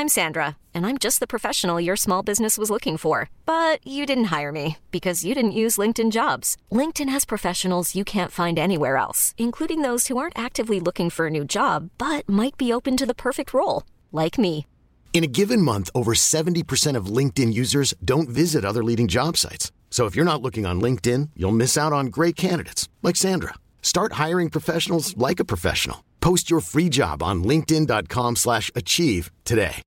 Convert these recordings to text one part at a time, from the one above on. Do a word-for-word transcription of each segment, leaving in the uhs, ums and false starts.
I'm Sandra, and I'm just the professional your small business was looking for. But you didn't hire me because you didn't use LinkedIn Jobs. LinkedIn has professionals you can't find anywhere else, including those who aren't actively looking for a new job, but might be open to the perfect role, like me. In a given month, over seventy percent of LinkedIn users don't visit other leading job sites. So if you're not looking on LinkedIn, you'll miss out on great candidates like Sandra. Start hiring professionals like a professional. Post your free job on linkedin.com slash achieve today.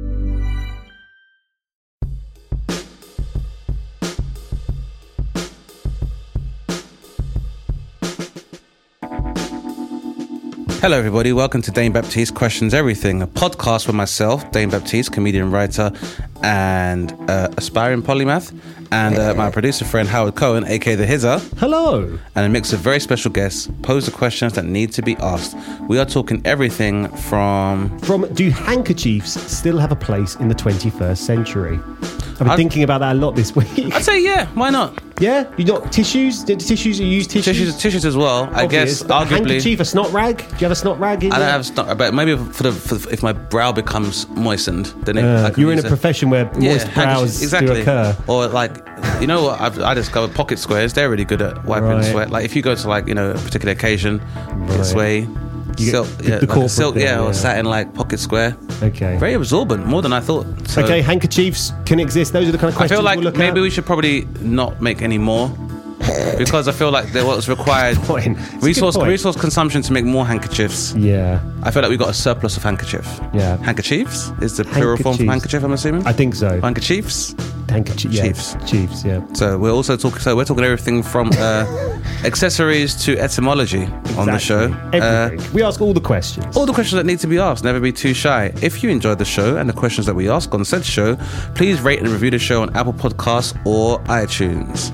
Hello everybody, welcome to Dane Baptiste Questions Everything, a podcast with myself, Dane Baptiste, comedian, writer and uh, aspiring polymath, and uh, my producer friend Howard Cohen, aka The Hizzer. Hello. And a mix of very special guests pose the questions that need to be asked. We are talking everything from... From, do handkerchiefs still have a place in the twenty-first century? I've been I'd, tking about that a lot this week. I'd say yeah, why not? Yeah? You got tissues? Did tissues, you use tissues? Tissues, tissues as well, I Obvious, guess, but arguably... A handkerchief, a snot rag? Do you have a snot rag in I don't there? have a snot, but maybe for the for the, if my brow becomes moistened, then it, uh, I can you're in a it. profession where Yeah, moist brows exactly. do occur. Or like, you know what, I've, I discovered pocket squares. They're really good at wiping Right. sweat. Like if you go to like, you know, a particular occasion, Right. this way, You silk, get yeah, the like a corporate silk, thing, yeah, yeah. or satin like pocket square. Okay. Very absorbent, more than I thought. So Okay, handkerchiefs can exist. Those are the kind of I questions feel like we'll look maybe at. we should probably not make any more. Because I feel like there was required Point. It's a good resource point. resource consumption to make more handkerchiefs. Yeah. I feel like we got a surplus of handkerchief. Yeah. Handkerchiefs is the plural form from Handkerchiefs. handkerchief, I'm assuming. I think so. Handkerchiefs. Handkerchief. Yeah. Chiefs. Chiefs, yeah. So we're also talking. So we're talking everything from uh, accessories to etymology on the show. Exactly. Everything. Uh, we ask all the questions. all the questions that need to be asked. Never be too shy. If you enjoyed the show and the questions that we ask on said show, please rate and review the show on Apple Podcasts or iTunes.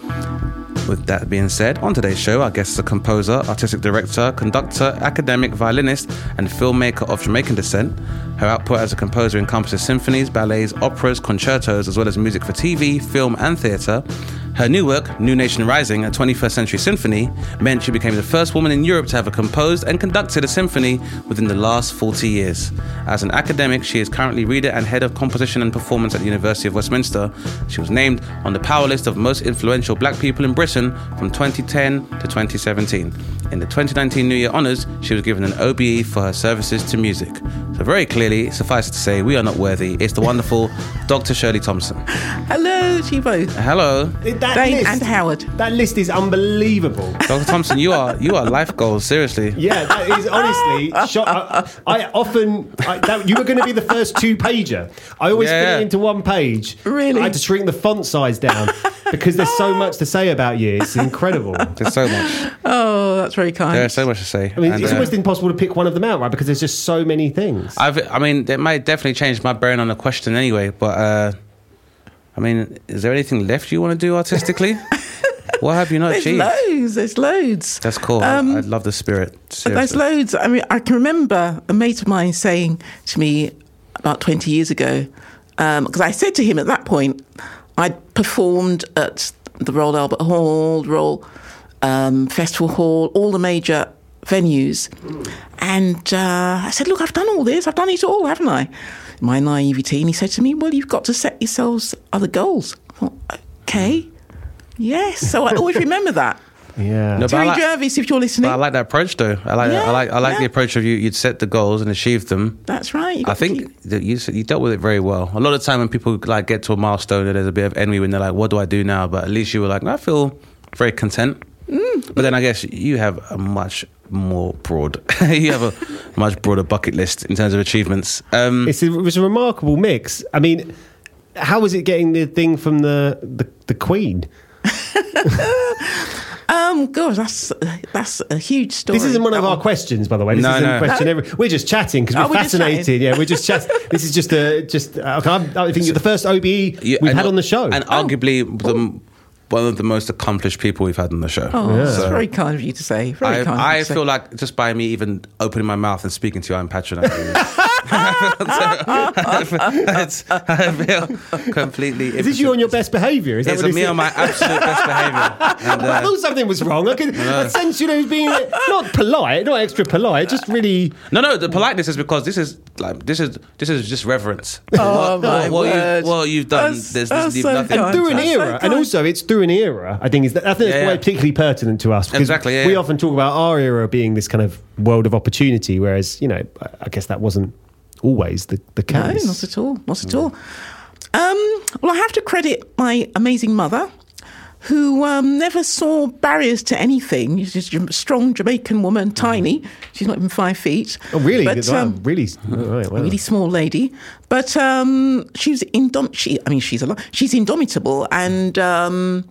With that being said, on today's show, our guest is a composer, artistic director, conductor, academic, violinist, and filmmaker of Jamaican descent. Her output as a composer encompasses symphonies, ballets, operas, concertos, as well as music for T V, film, and theatre. Her new work, New Nation Rising, a twenty-first century symphony, meant she became the first woman in Europe to have composed and conducted a symphony within the last forty years. As an academic, she is currently reader and head of composition and performance at the University of Westminster. She was named on the Power List of most influential black people in Britain from twenty ten to twenty seventeen. In the twenty nineteen New Year Honours, she was given an O B E for her services to music. So very clearly, suffice it to say, we are not worthy. It's the wonderful Doctor Shirley Thompson. Hello to you both. Hello. That Dane list, and Howard. That list is unbelievable. Doctor Thompson, you are you are life goals, seriously. Yeah, that is honestly. Shot, I, I often I, that, you were going to be the first two pager. I always Yeah, put yeah. it into one page. Really? I had to shrink the font size down because there's so much to say about you. It's incredible. There's so much. Oh, that's very kind. There's so much to say. I mean, And, it's uh, almost impossible to pick one of them out, right? Because there's just so many things. I've, I mean, it might definitely change my brain on the question anyway, but uh, I mean, is there anything left you want to do artistically? What have you not There's achieved? loads. There's loads. That's cool. Um, I, I love the spirit. There's Seriously. loads. I mean, I can remember a mate of mine saying to me about twenty years ago, because I said to him at that point, I'd performed at the Royal Albert Hall, Royal um, Festival Hall, all the major venues. And uh, I said, look, I've done all this. I've done it all, haven't I? My naivety. And he said to me, well, you've got to set yourselves other goals. I thought, okay. Yes. So I always remember that. Yeah. No, but I Terry like- Jervis, if you're listening. But I like that approach, though. I like. Yeah, I like. I like yeah. the approach of you. You'd set the goals and achieve them. That's right. You I got to think keep- that you you dealt with it very well. A lot of time when people like get to a milestone, there's a bit of envy when they're like, "What do I do now?" But at least you were like, "I feel very content." Mm. But then I guess you have a much more broad. you have a much broader bucket list in terms of achievements. Um, It's a, it was a remarkable mix. I mean, how was it getting the thing from the the, the Queen? Um, gosh, that's that's a huge story. This isn't one of That our questions, by the way. This No, isn't no. a question. No. Every, we're just chatting because Oh, we're we're just fascinated. chatting. Yeah, we're just chat. This is just a just. Uh, okay, I'm- I think you're the first O B E you- we've and- had on the show. and arguably the, one of the most accomplished people we've had on the show. Oh, Yeah. that's So- very kind of you to say. Very I, kind of you I to say. feel like just by me even opening my mouth and speaking to you, I'm patronising you. it's, I feel completely. Is this you on your best behaviour? Is that It's what a me on my absolute best behaviour. And, uh, I thought something was wrong. I could I sense, you know, being not polite, not extra polite, just really. No, no. The politeness is because this is like this is this is just reverence. Oh, what, my what, word. You, what you've done, That's- there's, that's there's so nothing. kind. Through an That's so era, and kind. also it's through an era. I think is that I think that's Yeah, why yeah. it's particularly pertinent to us because Exactly, yeah, we yeah. often talk about our era being this kind of world of opportunity, whereas you know, I- I guess that wasn't always the, the No, case. not at all. Not at all. Um, well, I have to credit my amazing mother, who um, never saw barriers to anything. She's just a strong Jamaican woman, tiny. She's not even five feet. Oh, really? But, Wow, um, really? Oh, right, wow. really small lady, but um, she's indom. She, I mean, she's a lot. She's indomitable, and um,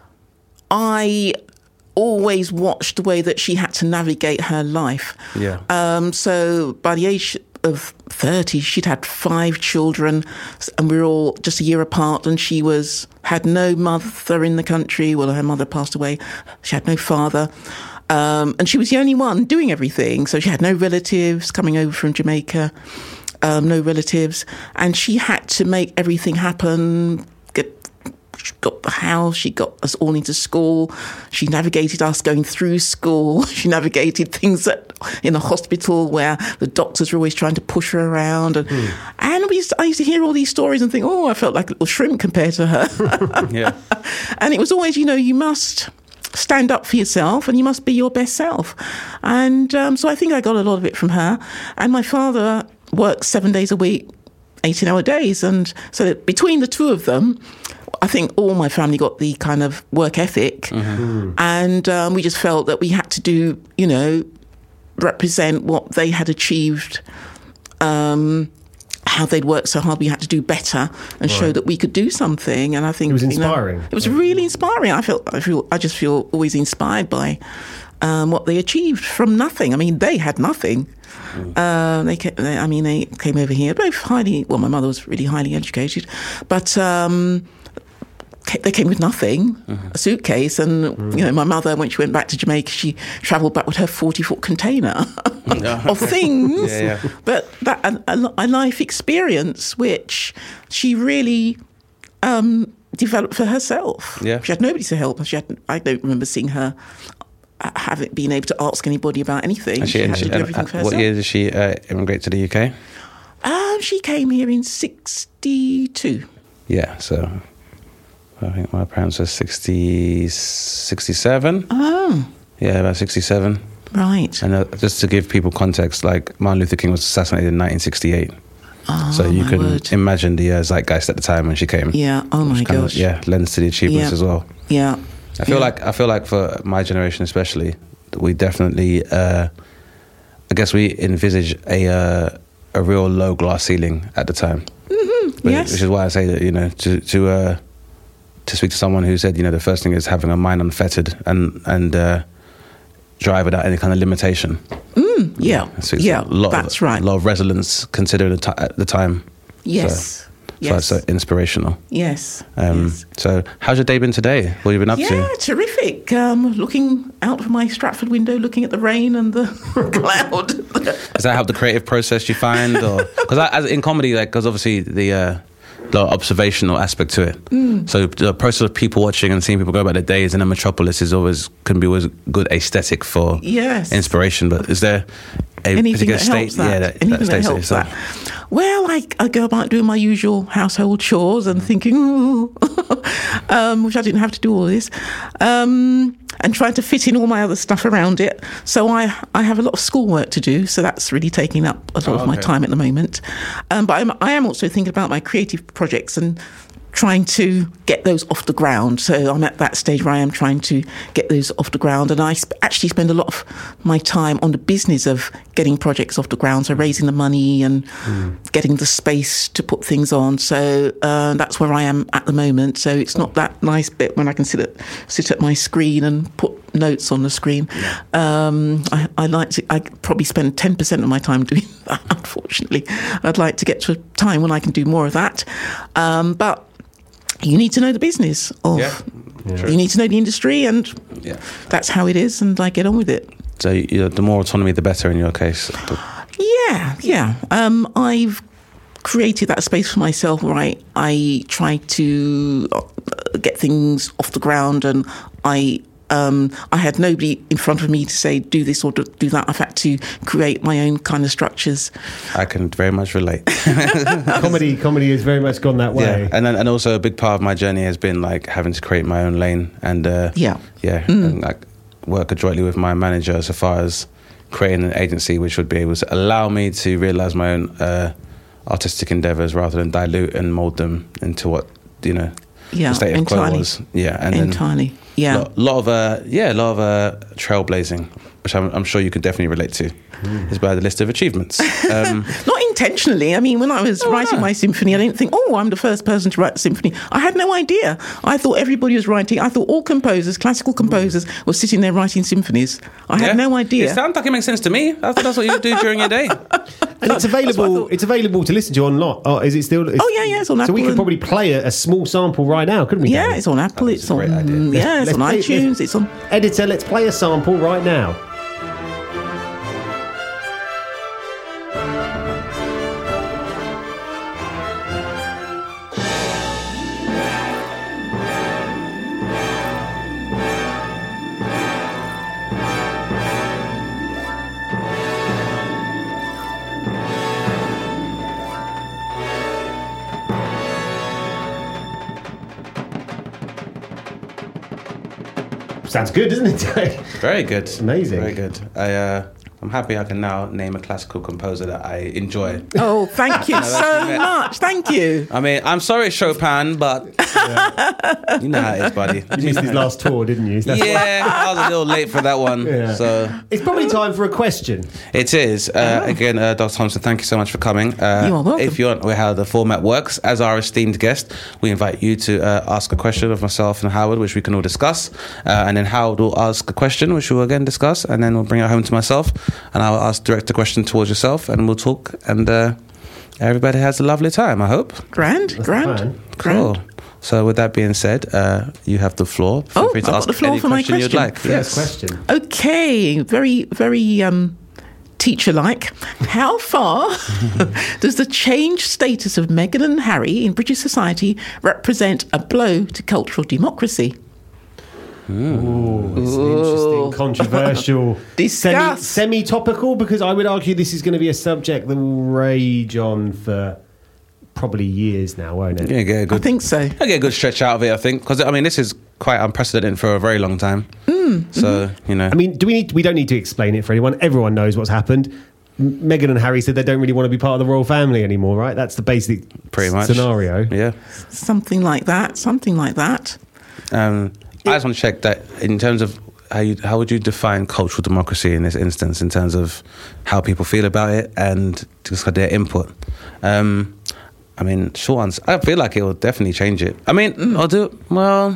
I always watched the way that she had to navigate her life. Yeah. Um, so by the age of thirty, she'd had five children, and we were all just a year apart. And she was had no mother in the country. Well, her mother passed away. She had no father. Um, and she was the only one doing everything. So she had no relatives coming over from Jamaica, um, no relatives. And she had to make everything happen, get she got the house, she got us all into school, she navigated us going through school, she navigated things at, in the hospital where the doctors were always trying to push her around. And, mm. and we used to, I used to hear all these stories and think, oh, I felt like a little shrimp compared to her. Yeah. And it was always, you know, you must stand up for yourself and you must be your best self. And um, so I think I got a lot of it from her. And my father works seven days a week, eighteen hour days. And so that between the two of them, I think all my family got the kind of work ethic. Mm-hmm. And um, we just felt that we had to do, you know, represent what they had achieved, um, how they'd worked so hard. We had to do better and right. show that we could do something. And I think it was inspiring. You know, it was really inspiring. I felt, I feel, I just feel always inspired by um, what they achieved from nothing. I mean, they had nothing. Mm. Uh, they, came, they, I mean, they came over here both highly. Well, my mother was really highly educated, but. Um, They came with nothing, mm-hmm. a suitcase, and mm. you know, my mother, when she went back to Jamaica, she travelled back with her forty-foot container of things. Yeah, yeah. But that a, a life experience which she really um, developed for herself. Yeah. She had nobody to help her. She had, I don't remember seeing her having been able to ask anybody about anything. She, she had she, to do everything uh, for herself. What year did she uh, immigrate to the U K? Uh, she came here in sixty-two. Yeah, so. I think my parents were sixty, sixty-seven. Oh. Yeah, about sixty-seven. Right. And uh, just to give people context, like Martin Luther King was assassinated in nineteen sixty-eight. Oh, so you my can word. imagine the uh, zeitgeist at the time when she came. Yeah. Oh my kind gosh. Of, yeah, lends to the achievements yeah. as well. Yeah. I feel yeah. like I feel like for my generation especially, we definitely, uh, I guess we envisage a uh, a real low glass ceiling at the time. Mm-hmm. But, Yes. Which is why I say that, you know, to to uh, to speak to someone who said, you know, the first thing is having a mind unfettered and and uh, drive without any kind of limitation. Mm, yeah, So yeah, a lot that's of, right. A lot of resonance considering the t- at the time. Yes, So, yes, so it's uh, inspirational. yes, Um, yes. So how's your day been today? What have you been up Yeah, to? terrific. Um, looking out of my Stratford window, looking at the rain and the cloud. Does that help the creative process you find? Or because in comedy, like, because obviously the uh, the observational aspect to it. Mm. So the process of people watching and seeing people go about their days in a metropolis is always can be always good aesthetic for Yes. inspiration. But is there a Anything particular that state? helps that. Yeah, that, Anything that, that, states helps it that. itself? Well, I, I go about doing my usual household chores and thinking, ooh, um, which I didn't have to do all this, um, and trying to fit in all my other stuff around it. So I, I have a lot of schoolwork to do, so that's really taking up a lot Oh, of my okay. time at the moment. Um, but I'm, I am also thinking about my creative projects and trying to get those off the ground. So I'm at that stage where I am trying to get those off the ground, and I sp- actually spend a lot of my time on the business of getting projects off the ground, so raising the money and mm. getting the space to put things on. So uh, that's where I am at the moment. So it's not that nice bit when I can sit at sit at my screen and put notes on the screen. Yeah. Um, I, I like to. I probably spend ten percent of my time doing that. Unfortunately, I'd like to get to a time when I can do more of that. Um, but you need to know the business of, Yeah. Yeah. you need to know the industry, and Yeah. that's how it is, and I get on with it. So you know, the more autonomy, the better in your case. Yeah, yeah. Um, I've created that space for myself where I, I try to get things off the ground, and I um, I had nobody in front of me to say do this or do that. I've had to create my own kind of structures. I can very much relate. comedy, comedy has very much gone that way. Yeah, and then, and also a big part of my journey has been like having to create my own lane and uh, Yeah. yeah, Mm. and like work adroitly with my manager so far as creating an agency which would be able to allow me to realize my own uh, artistic endeavors rather than dilute and mold them into what you know Yeah, the state of entirely. quo was. Yeah, and then Entirely. Yeah. lot, lot of uh, yeah, a lot of uh, trailblazing, which I'm, I'm sure you could definitely relate to. Is by the list of achievements. Um, Not intentionally. I mean, when I was Oh, writing no. my symphony, I didn't think, oh, I'm the first person to write a symphony. I had no idea. I thought everybody was writing. I thought all composers, classical composers, were sitting there writing symphonies. I had yeah. no idea. It sounds like it makes sense to me. I thought that's what you do during your day. And it's available. thought. It's available to listen to online. Oh, is it still? It's, Oh, yeah, yeah, it's on So Apple we could and- probably play a, a small sample right now, couldn't we? Yeah, Danny? it's on Apple. That's It's a on. great idea. Yeah, it's Let's on play- iTunes. let's- It's on. Editor, let's play a sample right now. Sounds good, doesn't it? Very good. Amazing. Very good. I, uh, I'm happy I can now name a classical composer that I enjoy. Oh, thank you so actually- much. Thank you. I mean, I'm sorry, Chopin, but you know how it is, buddy. You missed his last tour, didn't you? That's Yeah, I was a little late for that one. Yeah. So It's probably time for a question. it is. Uh, Again, uh, Doctor Thompson, thank you so much for coming. Uh, You are welcome. If you want to know how the format works, as our esteemed guest, we invite you to uh, ask a question of myself and Howard, which we can all discuss. Uh, and then Howard will ask a question, which we'll again discuss. And then we'll bring it home to myself. And I'll ask direct a question towards yourself. And we'll talk. And uh, everybody has a lovely time, I hope. Grand, That's the grand, plan. Cool. grand. So with that being said, uh, you have the floor. Feel Oh, free to I've got ask the floor any for my question you'd question. like. First question. Okay, very, very um, teacher-like. How far does the changed status of Meghan and Harry in British society represent a blow to cultural democracy? Ooh, it's interesting, controversial, Discuss. semi, semi-topical, because I would argue this is going to be a subject that will rage on for probably years now, won't it? Yeah, get a I good, think so. I get a good stretch out of it, I think. Because, I mean, this is quite unprecedented for a very long time. Mm, so, mm-hmm. you know. I mean, do we need? We don't need to explain it for anyone. Everyone knows what's happened. M- Meghan and Harry said they don't really want to be part of the royal family anymore, right? That's the basic Pretty much. scenario. Yeah. Something like that. Something like that. Um, I just want to check that in terms of how you, how would you define cultural democracy in this instance, in terms of how people feel about it and just their input. Um, I mean, short answer, I feel like it will definitely change it. I mean, Mm. I'll do well.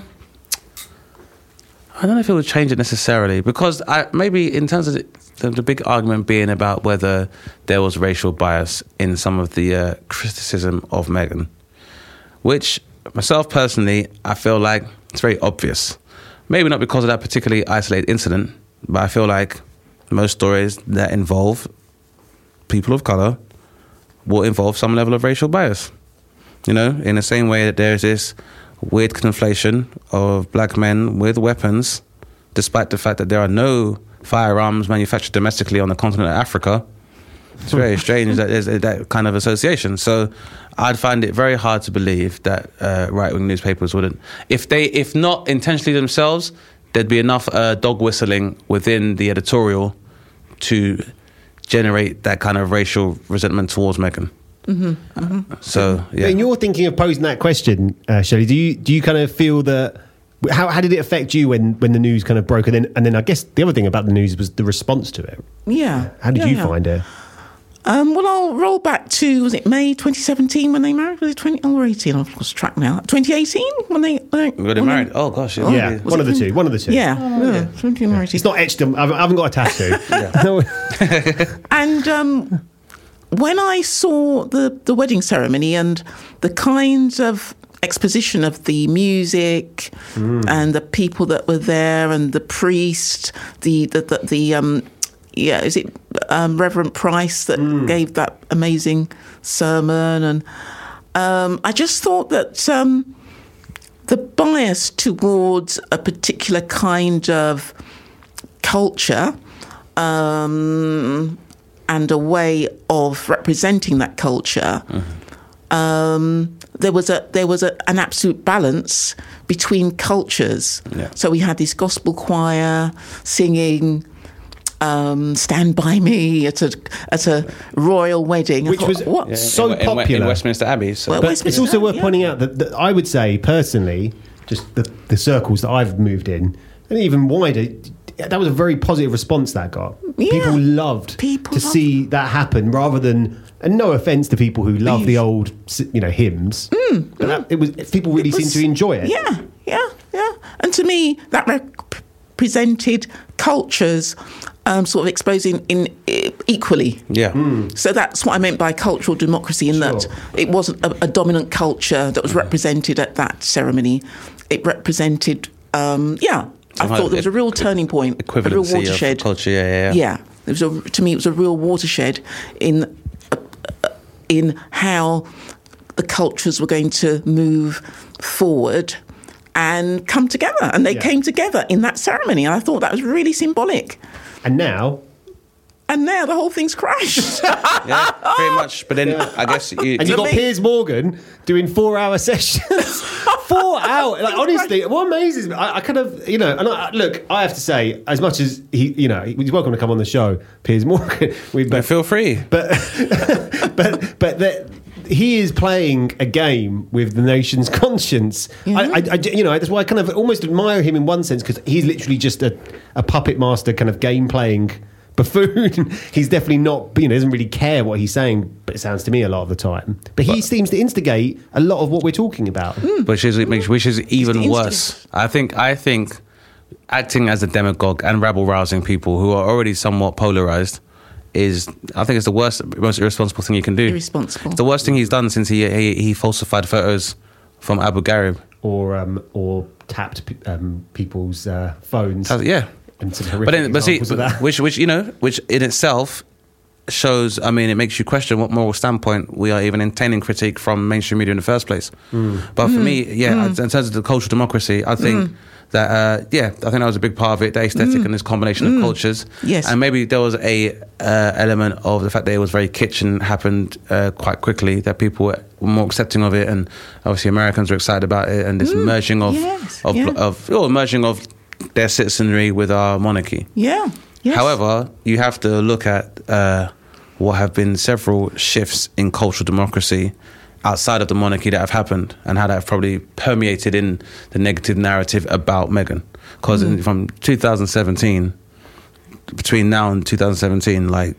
I don't know if it would change it necessarily, because I, maybe in terms of the, the, the big argument being about whether there was racial bias in some of the uh, criticism of Meghan, which myself personally, I feel like it's very obvious. Maybe not because of that particularly isolated incident, but I feel like most stories that involve people of colour will involve some level of racial bias. You know, in the same way that there's this weird conflation of black men with weapons, despite the fact that there are no firearms manufactured domestically on the continent of Africa. It's very strange that there's that kind of association. So I'd find it very hard to believe that uh, right-wing newspapers wouldn't. If they, if not intentionally themselves, there'd be enough uh, dog whistling within the editorial to generate that kind of racial resentment towards Meghan. Mm-hmm, mm-hmm. So, yeah. When you're thinking of posing that question, uh, Shelley, do you do you kind of feel that? How, how did it affect you when, when the news kind of broke? And then and then I guess the other thing about the news was the response to it. Yeah. How did yeah, you yeah. find it? Um, well, I'll roll back to, was it May twenty seventeen when they married? Was it twenty? Oh, we're eighteen. I've lost track now. twenty eighteen when they when they, Were they when married? Oh, gosh. Oh, Yeah, was one it of the twenty two. One of the two. Yeah, yeah. twenty eighteen. It's not etched. on- I haven't I haven't got a tattoo. And um, when I saw the, the wedding ceremony and the kinds of exposition of the music and the people that were there and the priest, the the the, the um, yeah, is it um, Reverend Price that mm. gave that amazing sermon? And um, I just thought that um, the bias towards a particular kind of culture um, and a way of representing that culture, mm-hmm. um, there was a there was a, an absolute balance between cultures. Yeah. So we had this gospel choir singing um, "Stand by Me" at a at a royal wedding, which thought, was what? Yeah, so in, popular in Westminster Abbey. So. Well, but Westminster, it's also worth yeah. pointing out that, that I would say personally, just the, the circles that I've moved in, and even wider, that was a very positive response that got. Yeah. People loved People to loved see that happen, rather than. And no offence to people who love the old, you know, hymns, mm, but that, it was people really was, seemed to enjoy it. Yeah, yeah, yeah. And to me, that represented cultures um, sort of exposing in equally. Yeah. Mm. So that's what I meant by cultural democracy, in Sure. that it wasn't a, a dominant culture that was mm. represented at that ceremony. It represented, um, yeah. I Somehow thought there was a real turning point, a real watershed. Of culture, yeah, yeah. Yeah. It was a, to me, it was a real watershed in. in how the cultures were going to move forward and come together. And they yeah. came together in that ceremony. And I thought that was really symbolic. And now... And now the whole thing's crashed. Yeah, pretty much. But then yeah. I guess... You, and you've got Piers Morgan doing four-hour sessions. Four hours. Like, honestly, what amazes me, I, I kind of, you know, and I, look, I have to say, as much as he, you know, he's welcome to come on the show, Piers Morgan. We but feel free. But, but, but that he is playing a game with the nation's conscience. Yeah. I, I, I, you know, that's why I kind of almost admire him in one sense, because he's literally just a, a puppet master kind of game playing buffoon. He's definitely not, you know, doesn't really care what he's saying, but it sounds to me a lot of the time. But he but, seems to instigate a lot of what we're talking about. Mm. Which is which is even worse. I think I think acting as a demagogue and rabble rousing people who are already somewhat polarized is, I think it's the worst, most irresponsible thing you can do. Irresponsible. It's the worst thing he's done since he he, he falsified photos from Abu Ghraib. Or um, or tapped um, people's uh, phones. Uh, yeah. And some horrific but then, but see, of that. which, which you know, which in itself shows. I mean, it makes you question what moral standpoint we are even entertaining critique from mainstream media in the first place. Mm. But for mm. me, yeah, mm. in terms of the cultural democracy, I think mm. that uh, yeah, I think that was a big part of it. The aesthetic mm. and this combination mm. of cultures. Yes, and maybe there was a uh, element of the fact that it was very kitsch and happened uh, quite quickly. That people were more accepting of it, and obviously Americans were excited about it, and this mm. merging of yes. of, yeah. of, of oh, merging of their citizenry with our monarchy. Yeah. Yes. However, you have to look at uh, what have been several shifts in cultural democracy outside of the monarchy that have happened, and how that have probably permeated in the negative narrative about Meghan. Because mm. from two thousand seventeen, between now and two thousand seventeen, like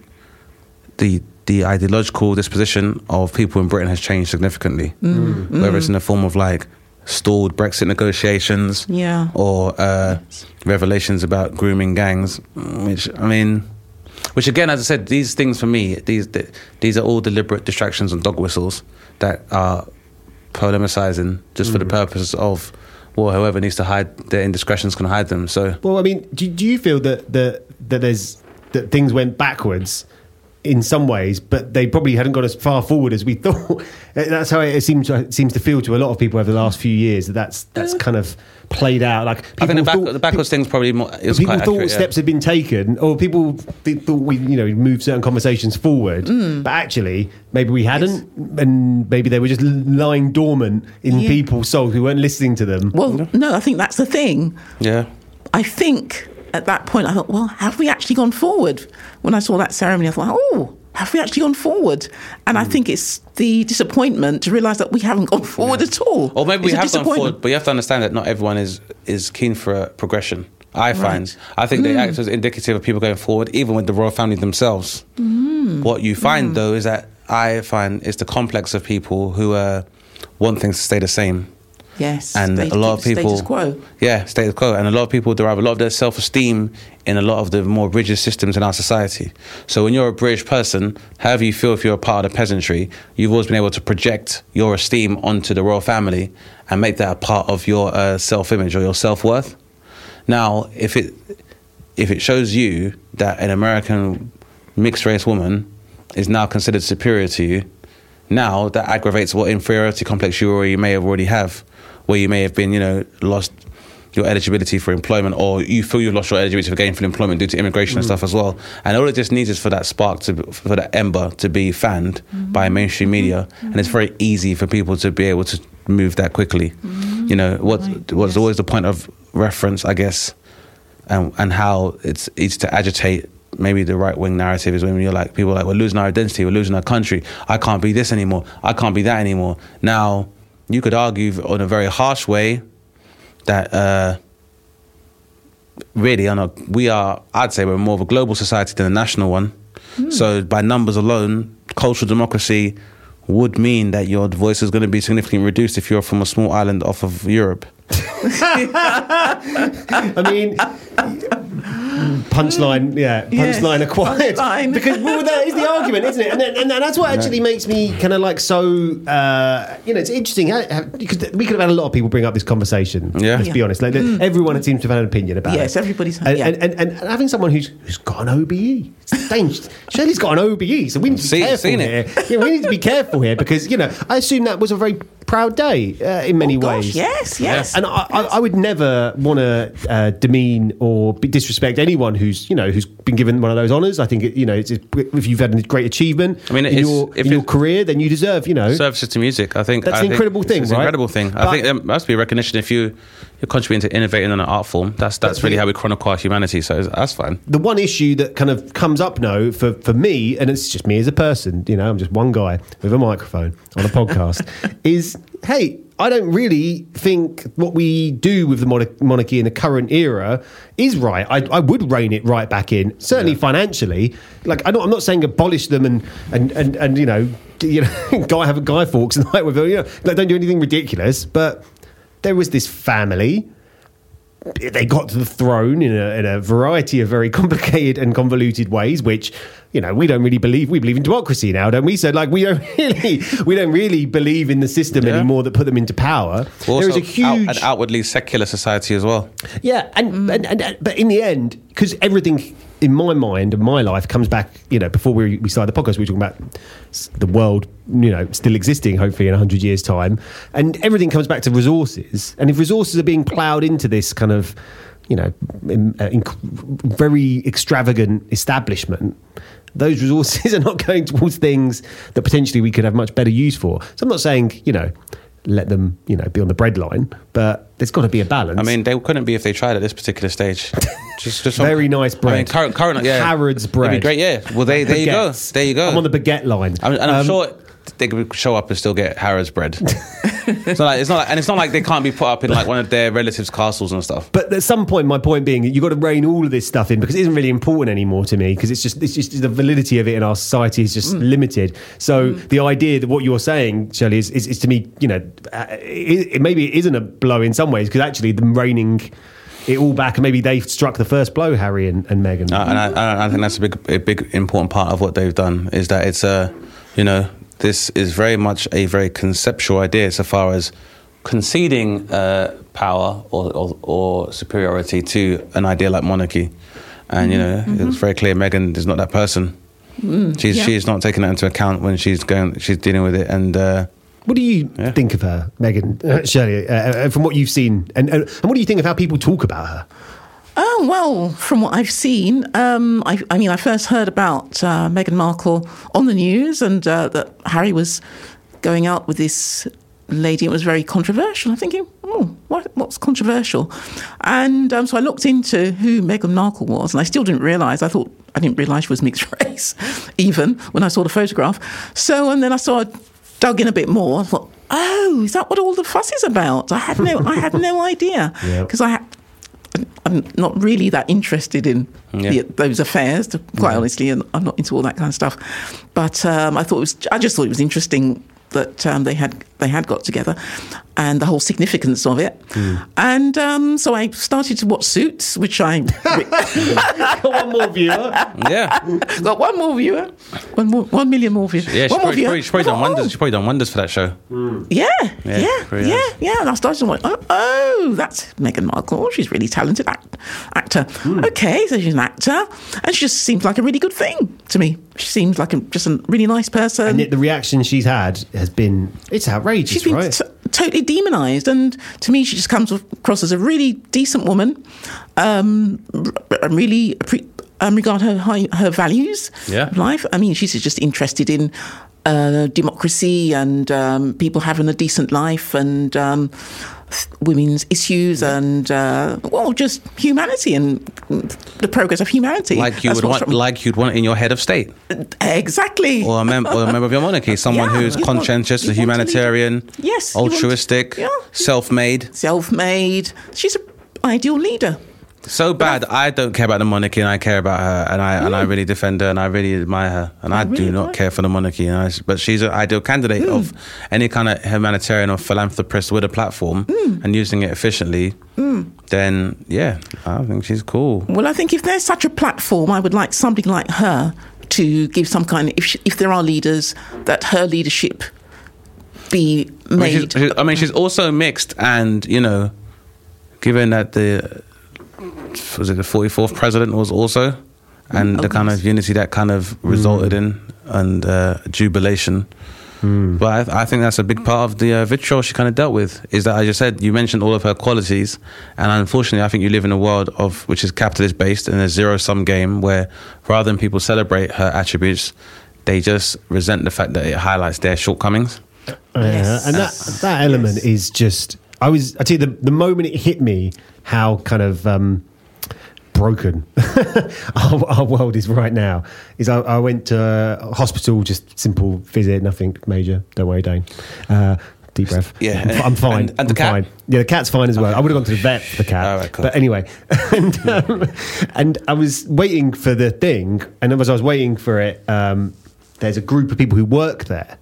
the the ideological disposition of people in Britain has changed significantly. Mm. Whether mm. it's in the form of like stalled Brexit negotiations, yeah, or uh, revelations about grooming gangs, which I mean, which again, as I said, these things for me, these these are all deliberate distractions and dog whistles that are polemicizing just mm. for the purpose of, well, whoever needs to hide their indiscretions can hide them. So, well, I mean, do, do you feel that that that there's that things went backwards in some ways, but they probably hadn't got as far forward as we thought? That's how it seems to, it seems to feel to a lot of people over the last few years, that that's that's kind of played out. Like, I think the, back, thought, the backwards thing's probably more, is people quite thought accurate, steps yeah. had been taken, or people th- thought we, you know, moved certain conversations forward, mm. but actually maybe we hadn't, yes. and maybe they were just lying dormant in yeah. people's souls. We weren't listening to them. Well, no, I think that's the thing. Yeah, I think at that point I thought, well, have we actually gone forward? When I saw that ceremony, I thought, oh, have we actually gone forward? And mm. I think it's the disappointment to realise that we haven't gone forward yeah. at all. Or maybe it's we have gone forward, but you have to understand that not everyone is, is keen for a progression. I find. Right. I think mm. they act as indicative of people going forward, even with the royal family themselves. Mm. What you find, mm. though, is that I find is the complex of people who uh, want things to stay the same. Yes, and state, a lot of people, status quo. Yeah, status quo, and a lot of people derive a lot of their self-esteem in a lot of the more rigid systems in our society. So when you're a British person, however you feel, if you're a part of the peasantry, you've always been able to project your esteem onto the royal family and make that a part of your uh, self-image or your self-worth. Now, if it if it shows you that an American mixed race woman is now considered superior to you, now that aggravates what inferiority complex you already may have already have, where you may have been, you know, lost your eligibility for employment, or you feel you've lost your eligibility for gainful employment due to immigration mm. and stuff as well. And all it just needs is for that spark, to for that ember to be fanned mm. by mainstream media, mm. and it's very easy for people to be able to move that quickly. Mm. You know, what right. was yes. always the point of reference, I guess, and and how it's it's to agitate maybe the right-wing narrative is when you're like, people are like, we're losing our identity, we're losing our country, I can't be this anymore, I can't be that anymore. Now, you could argue in a very harsh way that uh, really, on a, we are, I'd say we're more of a global society than a national one. Mm. So by numbers alone, cultural democracy would mean that your voice is going to be significantly reduced if you're from a small island off of Europe. I mean, punchline, yeah, punchline yeah, acquired. Punchline. Because well, that is the argument, isn't it? And, and, and that's what actually makes me kind of like so. Uh, you know, it's interesting because we could have had a lot of people bring up this conversation. Yeah, let's yeah. be honest. Like, mm. everyone seems to have had an opinion about yes, it. Yes, everybody's. And, yeah. and, and, and having someone who's who's got an O B E, it's dangerous. Shirley's got an O B E, so we need to be See, careful here. Yeah, we need to be careful here because you know I assume that was a very proud day uh, in many oh, gosh, ways. Yes, yes. And I, I, I would never want to uh, demean or be disrespect anyone who's you know who's been given one of those honours. I think it, you know it's, if you've had a great achievement I mean, in, your, in your career, then you deserve you know services to music. I think that's I an think incredible thing, it's right? An incredible thing. But I think there must be a recognition if you you're contributing to innovating on an art form. That's that's really how we chronicle our humanity. So that's fine. The one issue that kind of comes up now for for me, and it's just me as a person, you know, I'm just one guy with a microphone on a podcast, is hey. I don't really think what we do with the monarchy in the current era is right. I, I would rein it right back in, certainly yeah. financially. Like I don't, I'm not saying abolish them and and, and, and you know, you know, guy have a Guy Fawkes night with them. You know, like, don't do anything ridiculous. But there was this family. They got to the throne in a, in a variety of very complicated and convoluted ways, which, you know, we don't really believe. We believe in democracy now, don't we? So, like, we don't really, we don't really believe in the system yeah. anymore that put them into power. Also, there is a huge, out, an outwardly secular society as well. Yeah, and, mm. and, and, and but in the end, because everything in my mind and my life comes back, you know, before we we started the podcast, we were talking about the world, you know, still existing, hopefully in a hundred years' time, and everything comes back to resources. And if resources are being ploughed into this kind of, you know, in, uh, in very extravagant establishment, those resources are not going towards things that potentially we could have much better use for. So I'm not saying, you know, let them, you know, be on the breadline, but there's got to be a balance. I mean, they couldn't be if they tried at this particular stage. Just, just very some, nice bread. I mean, current, current, yeah, Harrods bread. That'd be great, yeah. Well, they, there you go. There you go. I'm on the baguette line, I mean, and I'm um, sure they could show up and still get Harrods bread. It's not like, it's not like, and it's not like they can't be put up in like one of their relatives' castles and stuff. But at some point, my point being, you've got to rein all of this stuff in because it isn't really important anymore to me because it's just, it's just the validity of it in our society is just mm. limited. So mm. the idea that what you're saying, Shirley, is, is, is to me, you know, it, it, maybe it isn't a blow in some ways because actually them reining it all back and maybe they struck the first blow, Harry and, and Meghan. Uh, and I, I think that's a big, a big important part of what they've done is that it's a, you know, this is very much a very conceptual idea so far as conceding uh, power or, or, or superiority to an idea like monarchy. And, you know, mm-hmm. it's very clear Meghan is not that person. Mm, she's yeah. she's not taking that into account when she's going, she's dealing with it. And uh, what do you yeah. think of her, Meghan, uh, Shirley, uh, from what you've seen? And, and, and what do you think of how people talk about her? Oh, well, from what I've seen, um, I, I mean, I first heard about uh, Meghan Markle on the news and uh, that Harry was going out with this lady. It was very controversial. I'm thinking, oh, what, what's controversial? And um, so I looked into who Meghan Markle was, and I still didn't realise. I thought, I didn't realise she was mixed race, even when I saw the photograph. So, and then I started, dug in a bit more. I thought, oh, is that what all the fuss is about? I had no, I had no idea. Because yep. I had... I'm not really that interested in yeah. the, those affairs, to, quite yeah. honestly, and I'm not into all that kind of stuff. But um, I thought it was, I just thought it was interesting that um, they had they had got together. and the whole significance of it. Mm. And um, so I started to watch Suits, which I... Got one more viewer. Yeah. Got one more viewer. One more, one million more viewers. Yeah, she's one probably, more probably, she's probably done oh. wonders. She's probably done wonders for that show. Mm. Yeah, yeah, yeah, yeah, has. yeah. And I started to watch, oh, oh, that's Meghan Markle. She's a really talented act- actor. Mm. Okay, so she's an actor. And she just seems like a really good thing to me. She seems like a, just a really nice person. And yet the reaction she's had has been, it's outrageous, she's been right? T- totally demonised. And to me, she just comes across as a really decent woman. Um, r- really pre- um, regard her high, her values yeah. of life. I mean, she's just interested in uh, democracy and um, people having a decent life and um, women's issues and uh, well, just humanity and the progress of humanity. Like you That's would what's want, wrong. like you'd want in your head of state, exactly, or a, mem- or a member of your monarchy, someone Yeah, who's you want- conscientious, you a want to humanitarian, lead- yes, you want- altruistic, yeah. self-made. Self-made. She's an ideal leader. So bad, I don't care about the monarchy, and I care about her, and I mm. and I really defend her, and I really admire her, and I, I really do not care for the monarchy. And I, but she's an ideal candidate mm. of any kind of humanitarian or philanthropist with a platform mm. and using it efficiently. Mm. Then, yeah, I think she's cool. Well, I think if there's such a platform, I would like somebody like her to give some kind of, if she, if there are leaders, that her leadership be made. I mean, she's, I mean, she's also mixed, and you know, given that the was it the forty-fourth president was also, and oh, the kind yes. of unity that kind of resulted mm. in, and uh, jubilation. Mm. But I, I think that's a big part of the uh, vitriol she kind of dealt with, is that, as you said, you mentioned all of her qualities, and unfortunately I think you live in a world of which is capitalist based and a zero-sum game where rather than people celebrate her attributes, they just resent the fact that it highlights their shortcomings. Uh, yes. And that that element yes. is just, I was I tell you, the, the moment it hit me how kind of um, broken our, our world is right now is I, I went to a hospital, just simple visit, nothing major, don't worry, Dane. Uh, deep breath. Yeah, I'm, I'm fine. And, and the I'm cat? Fine. Yeah, the cat's fine as well. Okay. I would have gone to the vet for the cat. All right, cool. But anyway, and, um, and I was waiting for the thing, and as I was waiting for it, um, there's a group of people who work there,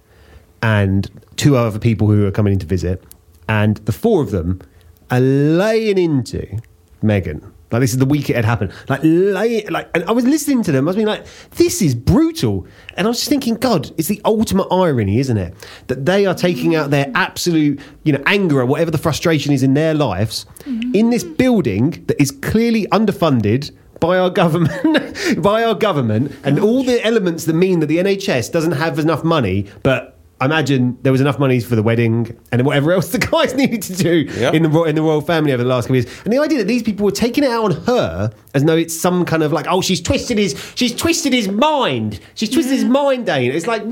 and two other people who are coming in to visit, and the four of them are laying into Meghan. Like, this is the week it had happened. Like, lay, like, and I was listening to them. I was being like, this is brutal. And I was just thinking, God, it's the ultimate irony, isn't it? That they are taking out their absolute, you know, anger at whatever the frustration is in their lives mm-hmm. in this building that is clearly underfunded by our government, by our government, and all the elements that mean that the N H S doesn't have enough money, but I imagine there was enough money for the wedding and whatever else the guys needed to do yep. in the in the royal family over the last couple of years. And the idea that these people were taking it out on her as though it's some kind of like, oh, she's twisted his she's twisted his mind. She's twisted yeah. his mind, Dane. It's like,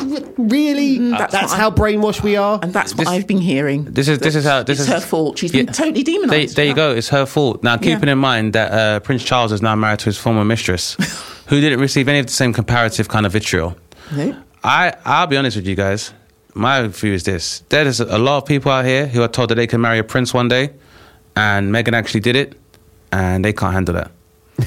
really? Mm, that's that's how brainwashed we are. And that's what this, I've been hearing. This is this is how this it's is her fault. She's yeah, been totally demonised. There, there you go. It's her fault. Now, keeping yeah. in mind that uh, Prince Charles is now married to his former mistress, who didn't receive any of the same comparative kind of vitriol. No. I I'll be honest with you guys. My view is this. There's a lot of people out here who are told that they can marry a prince one day, and Meghan actually did it, and they can't handle that.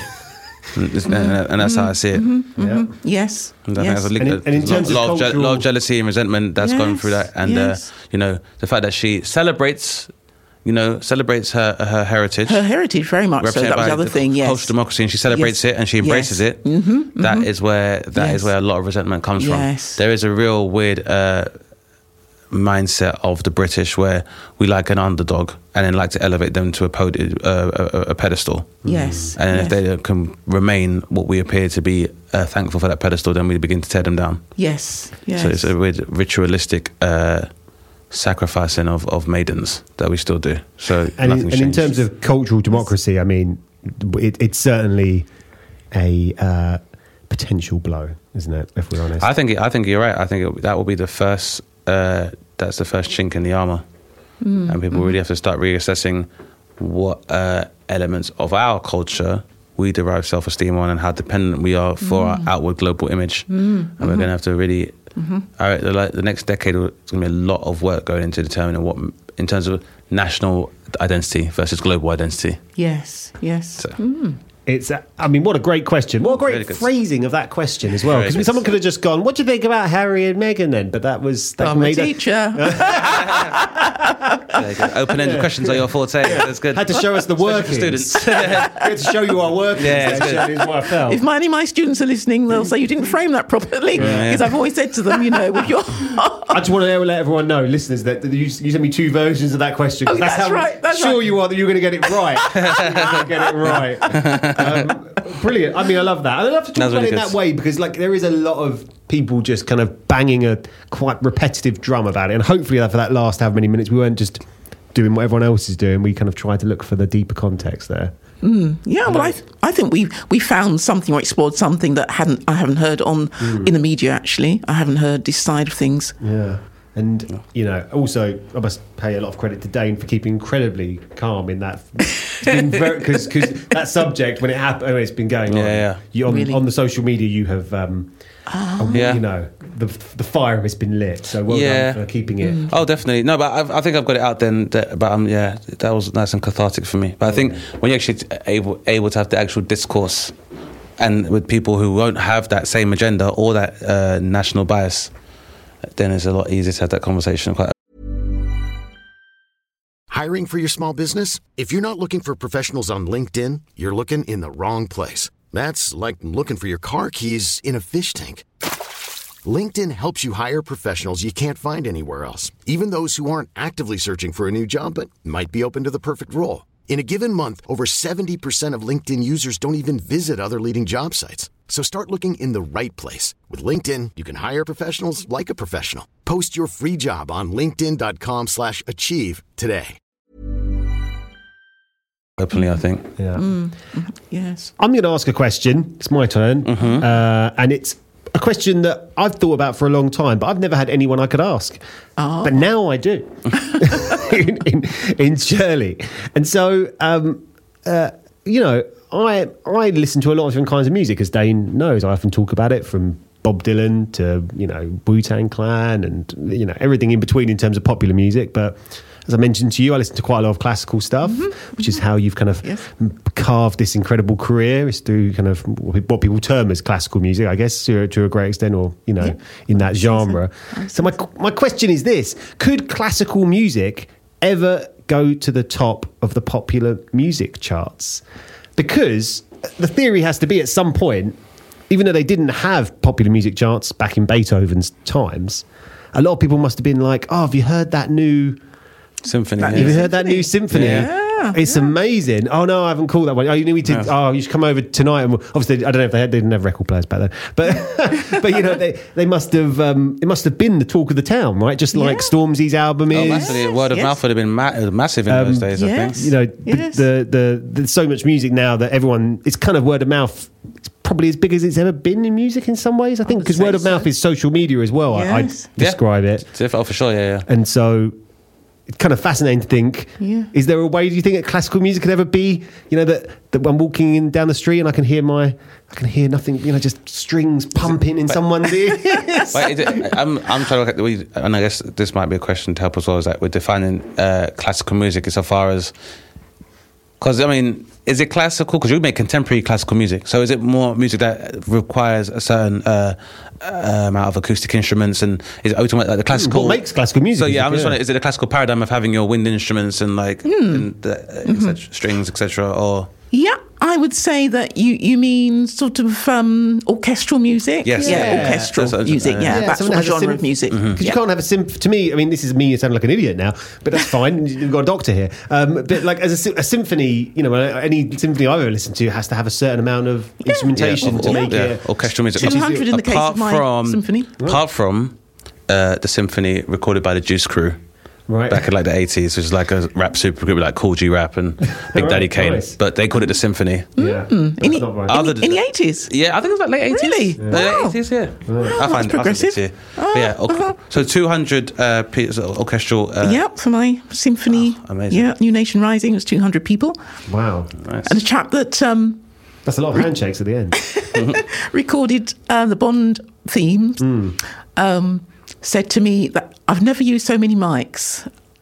and, mm-hmm. and that's how I see it. Mm-hmm. Mm-hmm. Yes. And I yes. think there's a, and in, and in terms a lot, of, of je- cultural... lot of jealousy and resentment that's yes. going through that. And, yes. uh, you know, the fact that she celebrates... You know, celebrates her her heritage. Her heritage, very much so. That was the other thing, yes. Cultural democracy, and she celebrates yes. it and she embraces yes. it. Mm-hmm, mm-hmm. That is where that yes. is where a lot of resentment comes yes. from. There is a real weird uh, mindset of the British where we like an underdog and then like to elevate them to a, pod- uh, a, a pedestal. Yes. And yes. if they can remain what we appear to be uh, thankful for that pedestal, then we begin to tear them down. Yes. Yes. So it's a weird ritualistic... Uh, sacrificing of, of maidens that we still do. So and, in, and in terms of cultural democracy, I mean, it, it's certainly a uh, potential blow, isn't it? If we're honest, I think it, I think you're right. I think it, that will be the first. Uh, that's the first chink in the armor, mm. and people mm. really have to start reassessing what uh, elements of our culture we derive self-esteem on, and how dependent we are for mm. our outward global image. Mm. And mm-hmm. we're going to have to really. Mm-hmm. All right, the, the next decade, there's going to be a lot of work going into determining what, in terms of national identity versus global identity. Yes, yes. So, mm. It's, uh, I mean, what a great question. What a great Really good. phrasing of that question as well. Very Because good. someone could have just gone, what do you think about Harry and Meghan then? But that was... That I'm a made a- teacher. There you go. Open-ended questions are your forte. That's good. had to show us the workings. Students. We had to show you our workings. Yeah, it's good. That's what I felt. If my, any of my students are listening, they'll say you didn't frame that properly. Because I've always said to them, you know, with your... I just want to let everyone know, listeners, that you, you sent me two versions of that question. 'Cause Oh, that's how right, that's sure right. you are that you're going to get it right. You're going to get it right. Um, brilliant. I mean, I love that. I love to talk That's about really it in good. that way because, like, there is a lot of people just kind of banging a quite repetitive drum about it, and hopefully, for that last however many minutes, we weren't just doing what everyone else is doing. We kind of tried to look for the deeper context there. Yeah, well, I, th- I think we we found something or explored something that hadn't I haven't heard on in the media. Actually, I haven't heard this side of things. Yeah. And, you know, also, I must pay a lot of credit to Dane for keeping incredibly calm in that. Because that subject, when it happened, it's been going on. Yeah, yeah. You, on, Really? on the social media, you have, um, um, Yeah. you know, the the fire has been lit. So well Yeah. done for keeping it. Oh, definitely. No, but I've, I think I've got it out then. That, but um, yeah, that was nice and cathartic for me. But I think when you're actually able able to have the actual discourse, and with people who won't have that same agenda or that uh, national bias, then it's a lot easier to have that conversation. Quite. Hiring for your small business? If you're not looking for professionals on LinkedIn, you're looking in the wrong place. That's like looking for your car keys in a fish tank. LinkedIn helps you hire professionals you can't find anywhere else, even those who aren't actively searching for a new job but might be open to the perfect role. In a given month, over seventy percent of LinkedIn users don't even visit other leading job sites. So start looking in the right place. With LinkedIn, you can hire professionals like a professional. Post your free job on linkedin.com slash achieve today. Openly, I think. Yeah. Yes. I'm going to ask a question. It's my turn. Uh, and it's a question that I've thought about for a long time, but I've never had anyone I could ask. Oh. But now I do. in, in, in Shirley. And so, um, uh, you know, I I listen to a lot of different kinds of music, as Dane knows. I often talk about it, from Bob Dylan to, you know, Wu-Tang Clan and, you know, everything in between in terms of popular music. But as I mentioned to you, I listen to quite a lot of classical stuff, mm-hmm. which is how you've kind of Yes. carved this incredible career, is through kind of what people term as classical music, I guess, to, to a great extent, or, you know, Yeah. in that genre. So my my question is this: could classical music ever go to the top of the popular music charts? Because the theory has to be, at some point, even though they didn't have popular music charts back in Beethoven's times, a lot of people must have been like, oh, have you heard that new... Symphony. That yeah. Have you heard that new symphony? Yeah. It's amazing. Oh no, I haven't called that one. Oh, you need to. Yeah. Oh, you should come over tonight. And we'll, obviously, I don't know if they had. They didn't have record players back then, but but you know, they they must have. Um, it must have been the talk of the town, right? Just like Yeah. Stormzy's album Oh, is. massively. Word of yes. mouth would have been ma- massive in those days, I yes. think. You know, Yes. the, the the there's so much music now that everyone. It's kind of word of mouth. It's probably as big as it's ever been in music in some ways. I think would because say word of mouth so. is social media as well. I, I Yes. describe it. Diff- Oh, for sure, yeah, yeah. And so it's kind of fascinating to think, Yeah. is there a way, do you think, that classical music could ever be, you know, that, that I'm walking in down the street and I can hear my, I can hear nothing, you know, just strings pumping in someone's ears? But is it, I'm, I'm trying to look at the, we, and I guess this might be a question to help us all, is that we're defining uh, classical music as far as, because, I mean, is it classical? Because you make contemporary classical music. So is it more music that requires a certain uh, uh, amount of acoustic instruments? And is it ultimately like the classical... What makes classical music? So yeah, I'm just yeah. wondering, is it a classical paradigm of having your wind instruments and like and the, uh, et cetera, strings, et cetera, or... Yeah, I would say that you, you mean sort of um, orchestral music. Yes. Yeah, Yeah. orchestral So- so- music. uh, Yeah, Yeah, that something sort that of has a genre sym- of music. Because Yeah. you can't have a symph. To me, I mean, this is me sounding like an idiot now, but that's fine. You've got a doctor here. Um, but like as a, sy- a symphony, you know, any symphony I've ever listened to has to have a certain amount of instrumentation Yeah, to or- make yeah, it. orchestral music. seven hundred in the case Apart of my from- symphony. Apart from uh, the symphony recorded by the Juice Crew. Right. Back in like the eighties, which is like a rap supergroup like Cool G Rap and Big Right, Daddy Kane, nice. but they called it the symphony. Yeah, In that's the, not right. in, Other the, than in the that- eighties. Yeah, I think it was like late eighties. Really? Late Wow. eighties, yeah. I that's find progressive. I but yeah, or- Uh-huh. so two hundred uh, pieces of orchestral. Uh, Yeah, for my symphony. Oh, amazing. Yeah, New Nation Rising was two hundred people. Wow, nice. And a chap that um, that's a lot of handshakes at the end. recorded uh, the Bond theme Hmm. um, said to me that I've never used so many mics.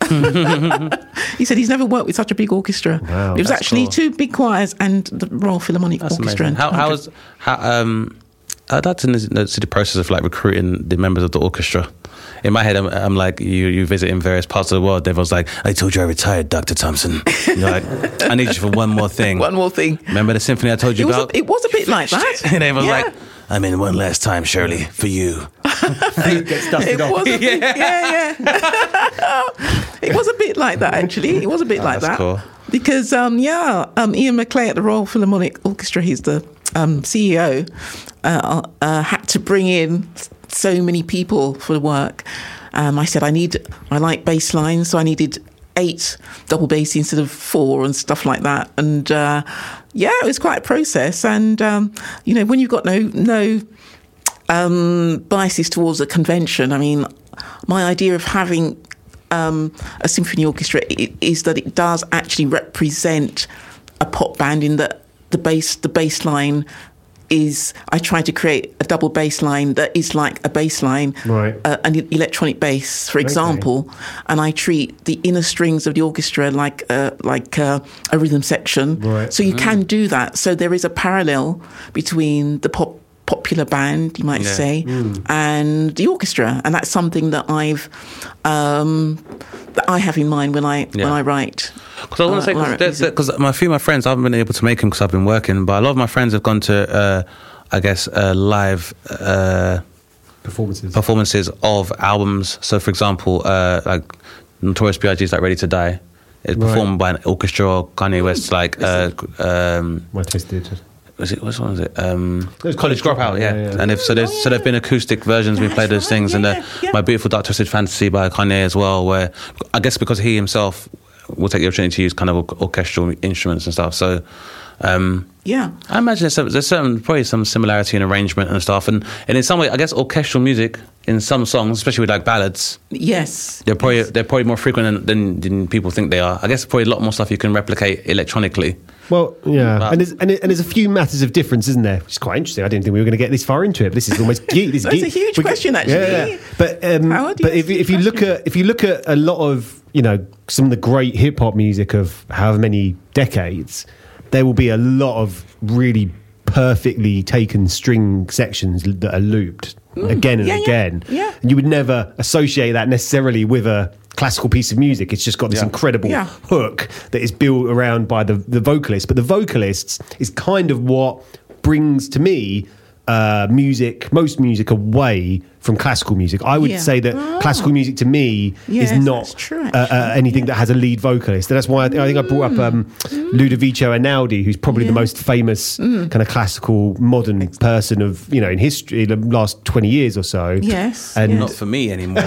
He said he's never worked with such a big orchestra. Wow, it was that's actually cool. two big choirs and the Royal Philharmonic That's Orchestra. amazing. and How, how one hundred was how um uh, that's in the, the process of like recruiting the members of the orchestra. In my head, I'm, I'm like, you you visit in various parts of the world. Everyone's like, I told you I retired, Doctor Thompson. You're like, I need you for one more thing. One more thing. Remember the symphony I told you It was, about? a, it was a bit like that. And everyone's Yeah. like, I'm in one last time, Shirley, for you. Flute gets dusted It off. was a bit, yeah, yeah. It was a bit like that, actually. It was a bit Oh, like that's that. cool. Because, um, yeah, um, Ian McClay at the Royal Philharmonic Orchestra, he's the um, C E O, uh, uh, had to bring in so many people for the work. Um, I said, I need, I like bass lines, so I needed eight double bass instead of four and stuff like that. And, uh, yeah, it was quite a process. And, um, you know, when you've got no, no, um, biases towards a convention. I mean, my idea of having um, a symphony orchestra i- is that it does actually represent a pop band in that the bass, the bass line is, I try to create a double bass line that is like a bass line, Right. uh, an e- electronic bass, for example, and I treat the inner strings of the orchestra like uh, like uh, a rhythm section. Right. So you can do that. So there is a parallel between the pop popular band, you might Yeah. say, and the orchestra, and that's something that I've um, that I have in mind when I when Yeah. I write. Because I want Uh, when I to represent. say, because my a few of my friends, I haven't been able to make them because I've been working, but a lot of my friends have gone to, uh, I guess, uh, live uh, Performances. performances of albums. So, for example, uh, like Notorious B I G's like Ready to Die is Right. performed by an orchestra, or Kanye West's like, uh, um, My Twisted. was it, which one was it? Um, It was College Dropout, yeah. Yeah, yeah. And if, so there's so there've been acoustic versions. We That's played those right, things, and yeah, the, yeah. My Beautiful Dark Twisted Fantasy by Kanye as well. Where I guess because he himself will take the opportunity to use kind of or- orchestral instruments and stuff. So um, Yeah. I imagine there's, some, there's certain probably some similarity in arrangement and stuff, and, and in some way, I guess orchestral music in some songs, especially with like ballads, Yes. they're probably they're probably more frequent than, than, than people think they are. I guess probably a lot more stuff you can replicate electronically. Well, yeah, But- and there's, and, it, and there's a few matters of difference, isn't there? Which is quite interesting. I didn't think we were going to get this far into it, but this is almost geek. This is That's geek. a huge We- question, actually. Yeah, yeah. But um, Howard, but yes, if, if huge you look question. at if you look at a lot of you know some of the great hip hop music of however many decades, there will be a lot of really perfectly taken string sections that are looped again and Yeah, yeah, again. yeah. And you would never associate that necessarily with a classical piece of music. It's just got this Yeah. incredible Yeah. hook that is built around by the, the vocalist. But the vocalists is kind of what brings to me uh, music, most music away from classical music. I would Yeah. say that Oh. classical music to me Yes, is not that's true, uh, uh, actually. anything that has a lead vocalist. And that's why I, I think I brought up um, Ludovico Einaudi, who's probably the Yeah. most famous kind of classical modern person of, you know, in history, the last twenty years or so. Yes, And yes. Not for me anymore.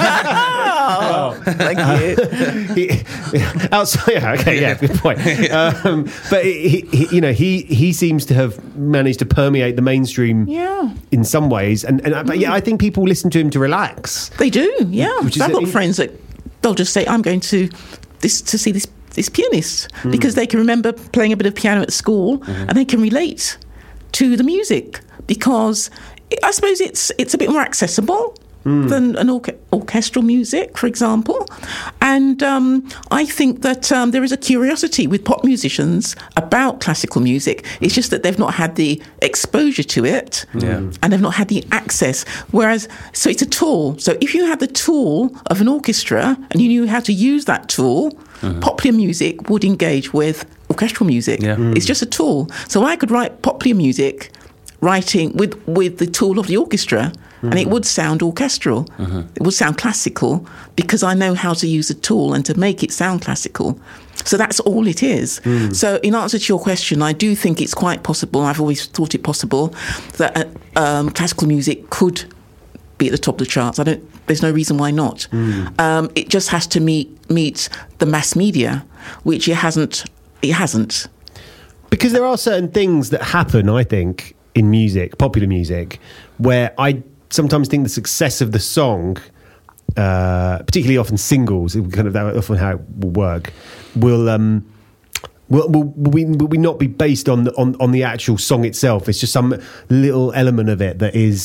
Oh, thank you. he, outside, yeah, okay, yeah, good point. Um, but he, he, you know, he he seems to have managed to permeate the mainstream Yeah. in some ways, and, and but yeah, I think people listen to him to relax. They do, yeah. Which is I've got a- friends that they'll just say, "I'm going to this to see this this pianist," Hmm. because they can remember playing a bit of piano at school Mm-hmm. and they can relate to the music because I suppose it's it's a bit more accessible. Hmm. Than an orche- orchestral music, for example, and um, I think that um, there is a curiosity with pop musicians about classical music. It's just that they've not had the exposure to it, Yeah. and they've not had the access. Whereas, so it's a tool. So if you had the tool of an orchestra and you knew how to use that tool, popular music would engage with orchestral music. Yeah. It's just a tool. So I could write popular music, writing with with the tool of the orchestra, and it would sound orchestral. It would sound classical because I know how to use a tool and to make it sound classical. So that's all it is. So in answer to your question, I do think it's quite possible. I've always thought it possible that uh, um, classical music could be at the top of the charts. I don't. There's no reason why not. Um, it just has to meet meet the mass media, which it hasn't. It hasn't. Because there are certain things that happen, I think, in music, popular music, where I sometimes think the success of the song, uh, particularly often singles, kind of that often how it will work, will um, will, will, will, we, will we not be based on the, on on the actual song itself? It's just some little element of it that is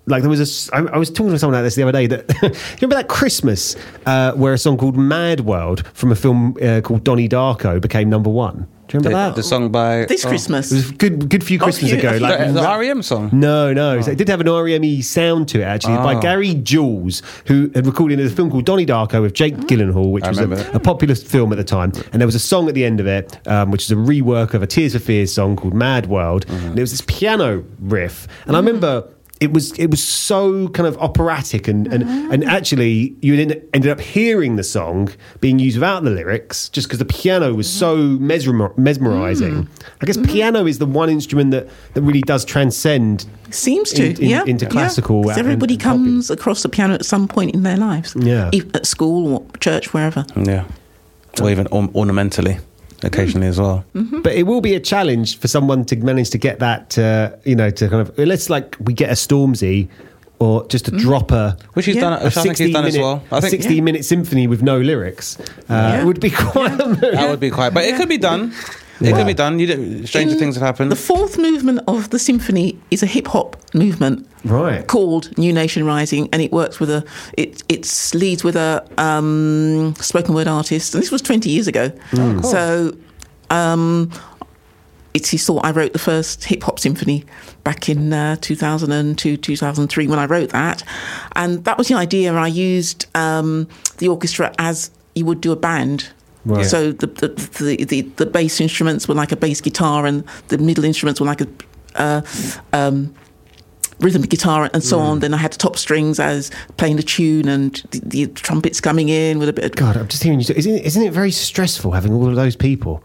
like there was a. s- I, I was talking to someone about this the other day. That you remember that Christmas uh, where a song called "Mad World" from a film uh, called Donnie Darko became number one. Do you remember The, that? the song by This oh. Christmas. It was a good, good few Christmas few- ago. a few- Like the, the R E M song. No, no. So it did have an R E M-y sound to it, actually, by Oh. Gary Jules, who had recorded a film called Donnie Darko with Jake Gyllenhaal, which I was remember a, that. a popular film at the time. And there was a song at the end of it, um, which is a rework of a Tears for Fears song called Mad World. Mm-hmm. And it was this piano riff. And I remember... It was it was so kind of operatic and and, and actually you en- ended up hearing the song being used without the lyrics just because the piano was so mesmer- mesmerizing. I guess piano is the one instrument that, that really does transcend Seems to, in- in- yeah. into yeah. classical 'Cause and- everybody and popular. comes across the piano at some point in their lives. Yeah. If- At school or church, wherever. Yeah, or even or- ornamentally, occasionally as well. But it will be a challenge for someone to manage to get that, uh, you know, to kind of let's like we get a Stormzy or just to drop a. Which he's Yeah. done. A Which I think he's done as minute, well. I a think sixteen minute symphony with no lyrics. Uh, Yeah. It would be quite a move. that would be quite. But it could be done. It could be done. You don't, stranger In things have happened. The fourth movement of the symphony is a hip hop movement, Right. called New Nation Rising, and it works with a it it's leads with a um, spoken word artist, and this was twenty years ago. Mm. So um, it's his thought. I wrote the first hip hop symphony back in uh, two thousand two, two thousand three when I wrote that, and that was the idea. I used um, the orchestra as you would do a band. Right. So the the, the the the bass instruments were like a bass guitar, and the middle instruments were like a uh, um, rhythm guitar, and so on. Then I had the top strings as playing the tune, and the, the trumpets coming in with a bit of God, I'm just hearing you. Say, isn't it, isn't it very stressful having all of those people?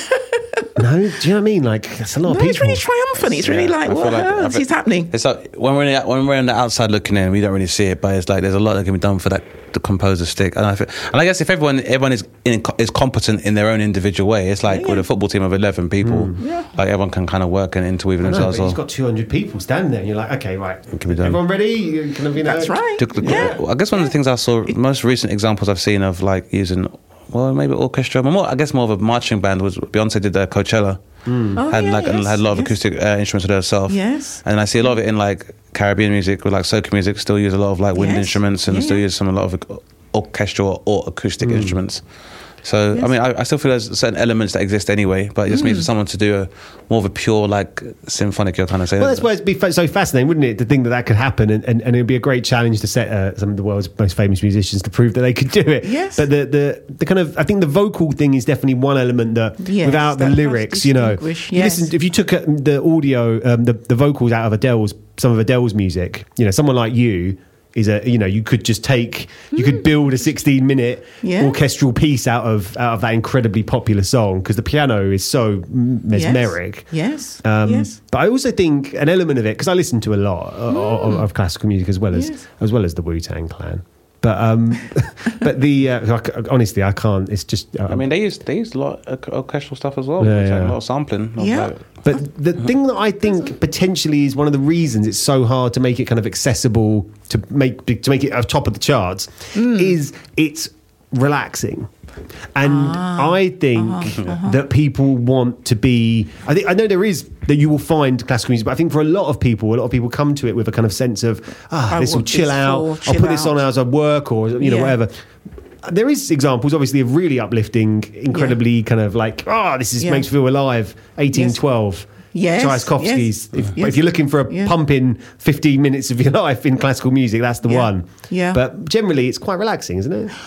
No, do you know what I mean? Like that's a lot No, of people. it's really triumphant. It's really Yeah, like, I feel what like- I else feel- is happening? It's like when we're in the, when we're on the outside looking in, we don't really see it, but it's like there's a lot that can be done for that the composer stick. And I, feel, and I guess if everyone everyone is in, is competent in their own individual way, it's like Yeah. with a football team of eleven people, like everyone can kind of work and interweave I know, themselves. but Well. you've got two hundred people standing there, and you're like, okay, right, can be done. everyone ready? You kind of, you know, That's right. The- the- Yeah. I guess one of the things I saw, most recent examples I've seen of like using, well, maybe orchestra, but more, I guess more of a marching band was Beyonce did uh, Coachella. Oh, had yeah, like and yes, had a lot of yes. acoustic uh, instruments with herself. Yes. And I see a lot of it in like Caribbean music with like soca music. Still use a lot of like wind Yes. instruments and Yeah. still use some a lot of orchestral or acoustic instruments. So I Yes. mean, I, I still feel there's certain elements that exist anyway, but it just means for someone to do a more of a pure like symphonic, you're kind of saying. Well, that's why it'd be fa- so fascinating, wouldn't it, to think that that could happen, and, and, and it would be a great challenge to set uh, some of the world's most famous musicians to prove that they could do it. Yes. But the, the, the kind of, I think the vocal thing is definitely one element that, Yes, without the that does lyrics, you know, distinguish, you yes. listen, if you took uh, the audio, um, the, the vocals out of Adele's, some of Adele's music, you know, someone like you, is a you know you could just take you could build a sixteen minute Yeah. orchestral piece out of out of that incredibly popular song because the piano is so mesmeric. Yes. Um, yes. But I also think an element of it because I listen to a lot of, of, of classical music as well as Yes. as well as the Wu-Tang Clan. But um, but the uh, I- honestly I can't. It's just uh, I mean, they use they use a lot of orchestral stuff as well. Yeah, It's like yeah. a lot of sampling. of Yeah. like- But the thing that I think potentially is one of the reasons it's so hard to make it kind of accessible to make to make it at top of the charts is it's relaxing. And I think that people want to be. I think I know there is that you will find classical music, but I think for a lot of people, a lot of people come to it with a kind of sense of ah, I this will want chill this out. for I'll chill put this on out. as I work, or you know Yeah. whatever. There is examples, obviously, of really uplifting, incredibly kind of like, oh, this is Yeah. makes me feel alive. eighteen twelve. Yes, Tchaikovsky's. yes, If, yes. if you're looking for a Yeah. pumping fifteen minutes of your life in classical music, that's the Yeah. one. Yeah. But generally, it's quite relaxing, isn't it?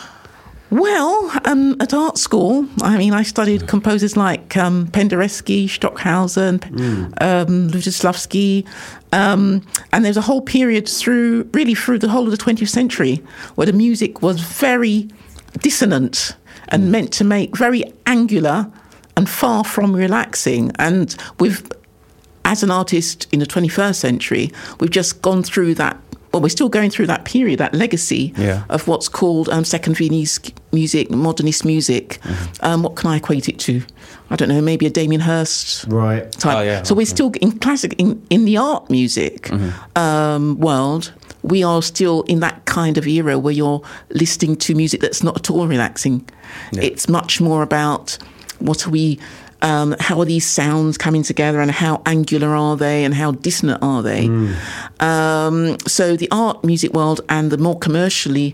Well, um, at art school, I mean, I studied composers like um, Penderecki, Stockhausen, um, Lutoslawski, um, and there's a whole period through, really through the whole of the twentieth century, where the music was very dissonant and meant to make very angular and far from relaxing. And we've, as an artist in the twenty-first century, we've just gone through that. Well, we're still going through that period, that legacy Yeah. of what's called um, second Viennese music, modernist music. Um, what can I equate it to? I don't know, maybe a Damien Hirst Right. type. Oh, yeah. So we're still in classic, in, in the art music um, world, we are still in that kind of era where you're listening to music that's not at all relaxing. It's much more about what are we Um, how are these sounds coming together, and how angular are they, and how dissonant are they? Mm. Um, so the art music world and the more commercially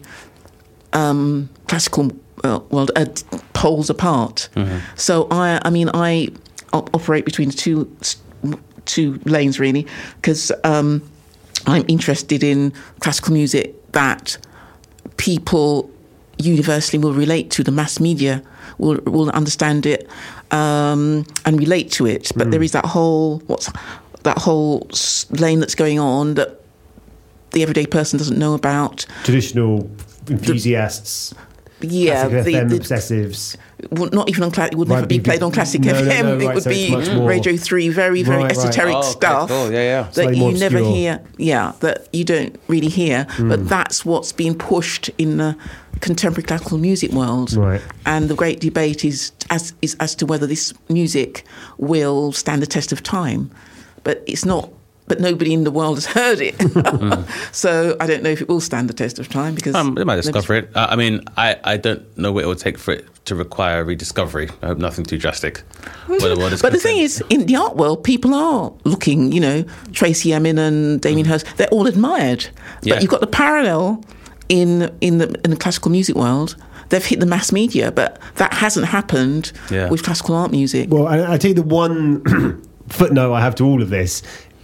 um, classical uh, world are poles apart. Mm-hmm. So I, I mean, I op- operate between the two two lanes really, because um, I'm interested in classical music that people universally will relate to. The mass media will will understand it um, and relate to it. But mm. there is that whole what's that whole lane that's going on that the everyday person doesn't know about. Traditional enthusiasts, the, yeah, classic the, F M the, obsessives. Well, not even on classic. It would right, never be played on classic no, F M. No, no, it right, would so be more, Radio Three, very, very right, esoteric right. Oh, stuff okay, cool. yeah, yeah. that Slightly you more never obscure. hear. Yeah, that you don't really hear. Mm. But that's what's being pushed in the contemporary classical music world. Right. And the great debate is as is as to whether this music will stand the test of time. But it's not. But nobody in the world has heard it. mm. So I don't know if it will stand the test of time, because um, they might discover it. Uh, I mean, I, I don't know what it would take for it to require a rediscovery. I hope nothing too drastic. Mm-hmm. But the thing is, in the art world, people are looking, you know, Tracy Emin and Damien mm. Hirst, they're all admired. Yeah. But you've got the parallel in in the in the classical music world. They've hit the mass media, but that hasn't happened yeah. with classical art music. Well, I, I tell you the one footnote I have to all of this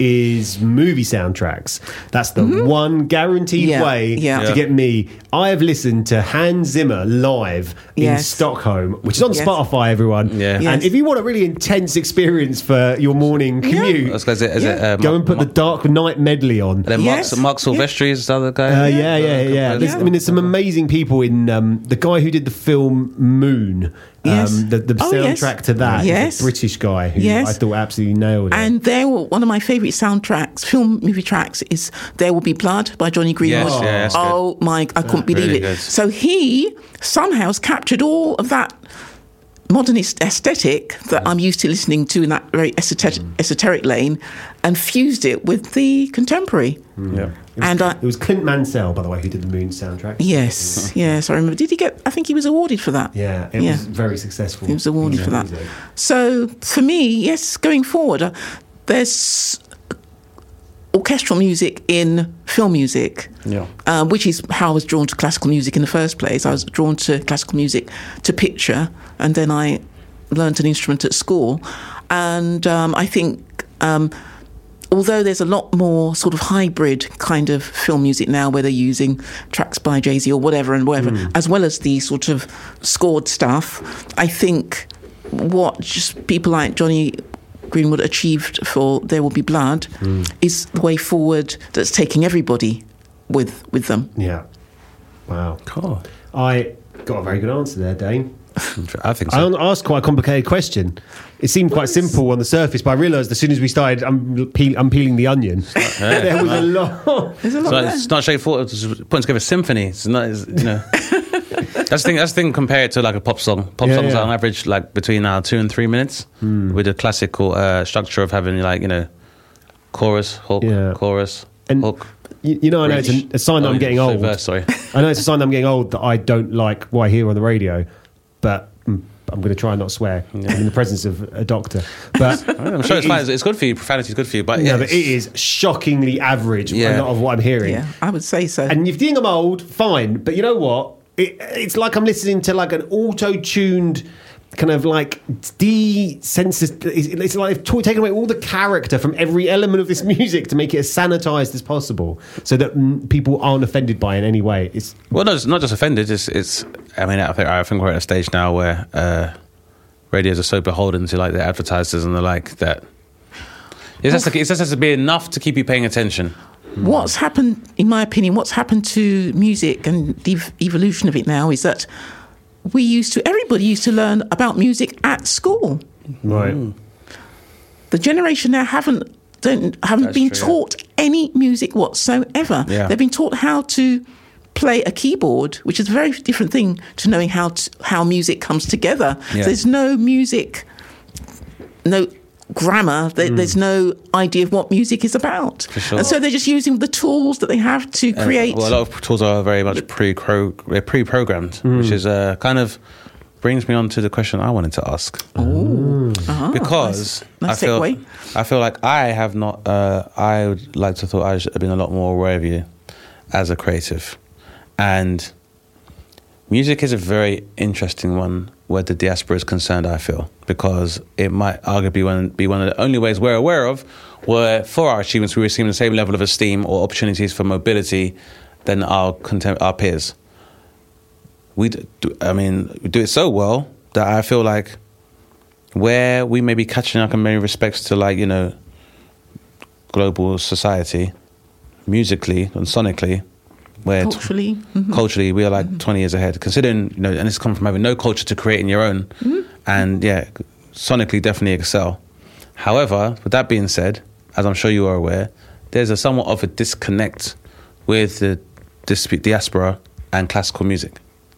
is movie soundtracks. That's the mm-hmm. one guaranteed yeah, way yeah. to Yeah. get me. I have listened to Hans Zimmer live in Yes. Stockholm, which is on Yes. Spotify, everyone. Yeah. And Yes. if you want a really intense experience for your morning commute, That's 'cause it- is it, Yeah. uh, go Mark- and put the Dark Knight medley on. And then Yes. Mark, Mark Silvestri is the other guy. Uh, yeah, yeah, yeah. There's- Yeah. I mean, there's some amazing people in um, the guy who did the film Moon. Yes. Um, the the Oh, yes. soundtrack to that. Yes. Is a British guy who Yes. I thought absolutely nailed it. And there, were, one of my favourite soundtracks, film movie tracks, is "There Will Be Blood" by Johnny Greenwood. Yes, yeah, that's good. oh my! I couldn't believe really it. good. So he somehow has captured all of that modernist aesthetic that I'm used to listening to in that very esoteric, esoteric lane, and fused it with the contemporary. yeah. It was, And I, it was Clint Mansell, by the way, who did the Moon soundtrack. yes, yes, I remember. Did he get? I think he was awarded for that. Yeah, it Yeah. was very successful. He was awarded Yeah, for that. music. So for me, yes, going forward, uh, there's orchestral music in film music, Yeah. um, which is how I was drawn to classical music in the first place. I was drawn to classical music to picture, and then I learned an instrument at school. And um, I think, um, although there's a lot more sort of hybrid kind of film music now, where they're using tracks by Jay-Z or whatever and whatever, mm. as well as the sort of scored stuff, I think what just people like Johnny Greenwood achieved for There Will Be Blood mm. is the way forward that's taking everybody with with them. Yeah. Wow. Cool. I got a very good answer there, Dane. I think I so. asked quite a complicated question. It seemed quite simple on the surface, but I realised as soon as we started um, peel, unpeeling the onion, Yeah. there was a lot. There's a It's lot not, there. it's not straightforward. It's just putting together a symphony. It's not, it's, you know. That's the thing. That's the thing. Compared to like a pop song, pop Yeah, songs yeah. are on average like between now two and three minutes, Hmm. with a classical uh, structure of having like you know, chorus, hook, Yeah. chorus, And hook. You, you know, I know it's a, a sign that Oh, I'm getting so old. verse, sorry. I know it's a sign that I'm getting old that I don't like what I hear on the radio, but mm, I'm going to try and not swear in the presence of a doctor. But I'm sure it's it fine. is- It's good for you. Profanity is good for you, but No, yeah, but it it's- is shockingly average. Yeah. A lot of what I'm hearing. Yeah, I would say so. And if you think I'm old, fine. But you know what? It, it's like I'm listening to like an auto-tuned kind of like desensitized. It's, it's like they've t- taken away all the character from every element of this music to make it as sanitized as possible, so that mm, people aren't offended by it in any way. It's well, no, it's not just offended. It's, it's. I mean, I think I think we're at a stage now where uh, radios are so beholden to like the advertisers and the like that. It just, it just has to be enough to keep you paying attention. What's happened, in my opinion, what's happened to music and the ev- evolution of it now is that we used to, everybody used to learn about music at school. right. The generation now haven't don't haven't That's been true, yeah. taught any music whatsoever. Yeah. They've been taught how to play a keyboard, which is a very different thing to knowing how to, how music comes together. Yeah. There's no music, no grammar. There, There's no idea of what music is about, For sure. and so they're just using the tools that they have to Uh, create. well, a lot of tools are very much pre they're pre-programmed, which is uh, kind of brings me on to the question I wanted to ask. Oh. Ah, because nice, nice I feel segue. I feel like I have not. Uh, I would like to thought I should have been a lot more aware of you as a creative, and music is a very interesting one where the diaspora is concerned. I feel because it might arguably one, be one of the only ways we're aware of where for our achievements we receive the same level of esteem or opportunities for mobility than our contem- our peers. We, do, I mean, we do it so well that I feel like where we may be catching up in many respects to, like, you know, global society, musically and sonically, where Culturally. t- Mm-hmm. culturally we are like mm-hmm. twenty years ahead, considering, you know, and this comes from having no culture to create in your own, mm-hmm. and yeah, sonically definitely excel. However, with that being said, as I'm sure you are aware, there's a somewhat of a disconnect with the dis- diaspora and classical music.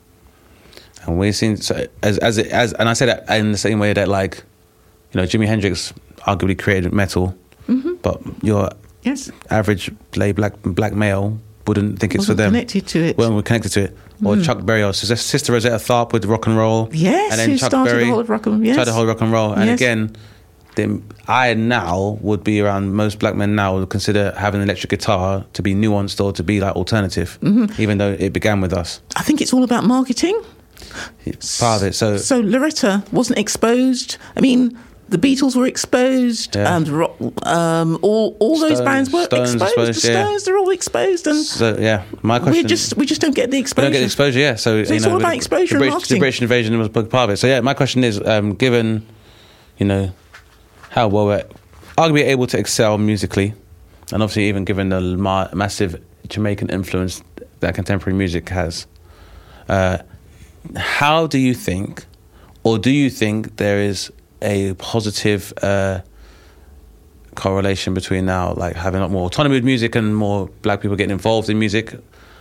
And we've seen, so as as it, as, and I say that in the same way that, like, you know, Jimi Hendrix arguably created metal, mm-hmm. but your yes. average lay black black male wouldn't think it's Wasn't for them. Connected to it. Well, we're connected to it. Or Mm. Chuck Berry, or Sister Rosetta Tharpe with rock and roll. Yes, and then who Chuck started Berry the whole of rock and yes. started the whole rock and roll. And Yes. again, then I now would be around most black men now would consider having an electric guitar to be nuanced or to be like alternative, mm-hmm. even though it began with us. I think it's all about marketing. It's part of it. So, So Loretta wasn't exposed. I mean, the Beatles were exposed, Yeah. and rock, um, all all those Stones- bands were Stones exposed. exposed, the yeah. Stones, they're all exposed, and so yeah, my question. we just we just don't get the We exposure. don't get the exposure, yeah. So, So you it's know, all about the- exposure the and British, marketing. The British invasion was a big part of it. So yeah, my question is, um, given, you know, how well we're arguably able to excel musically, and obviously even given the ma- massive Jamaican influence that contemporary music has, uh, how do you think, or do you think there is a positive uh, correlation between now, like having a lot more autonomy with music and more black people getting involved in music?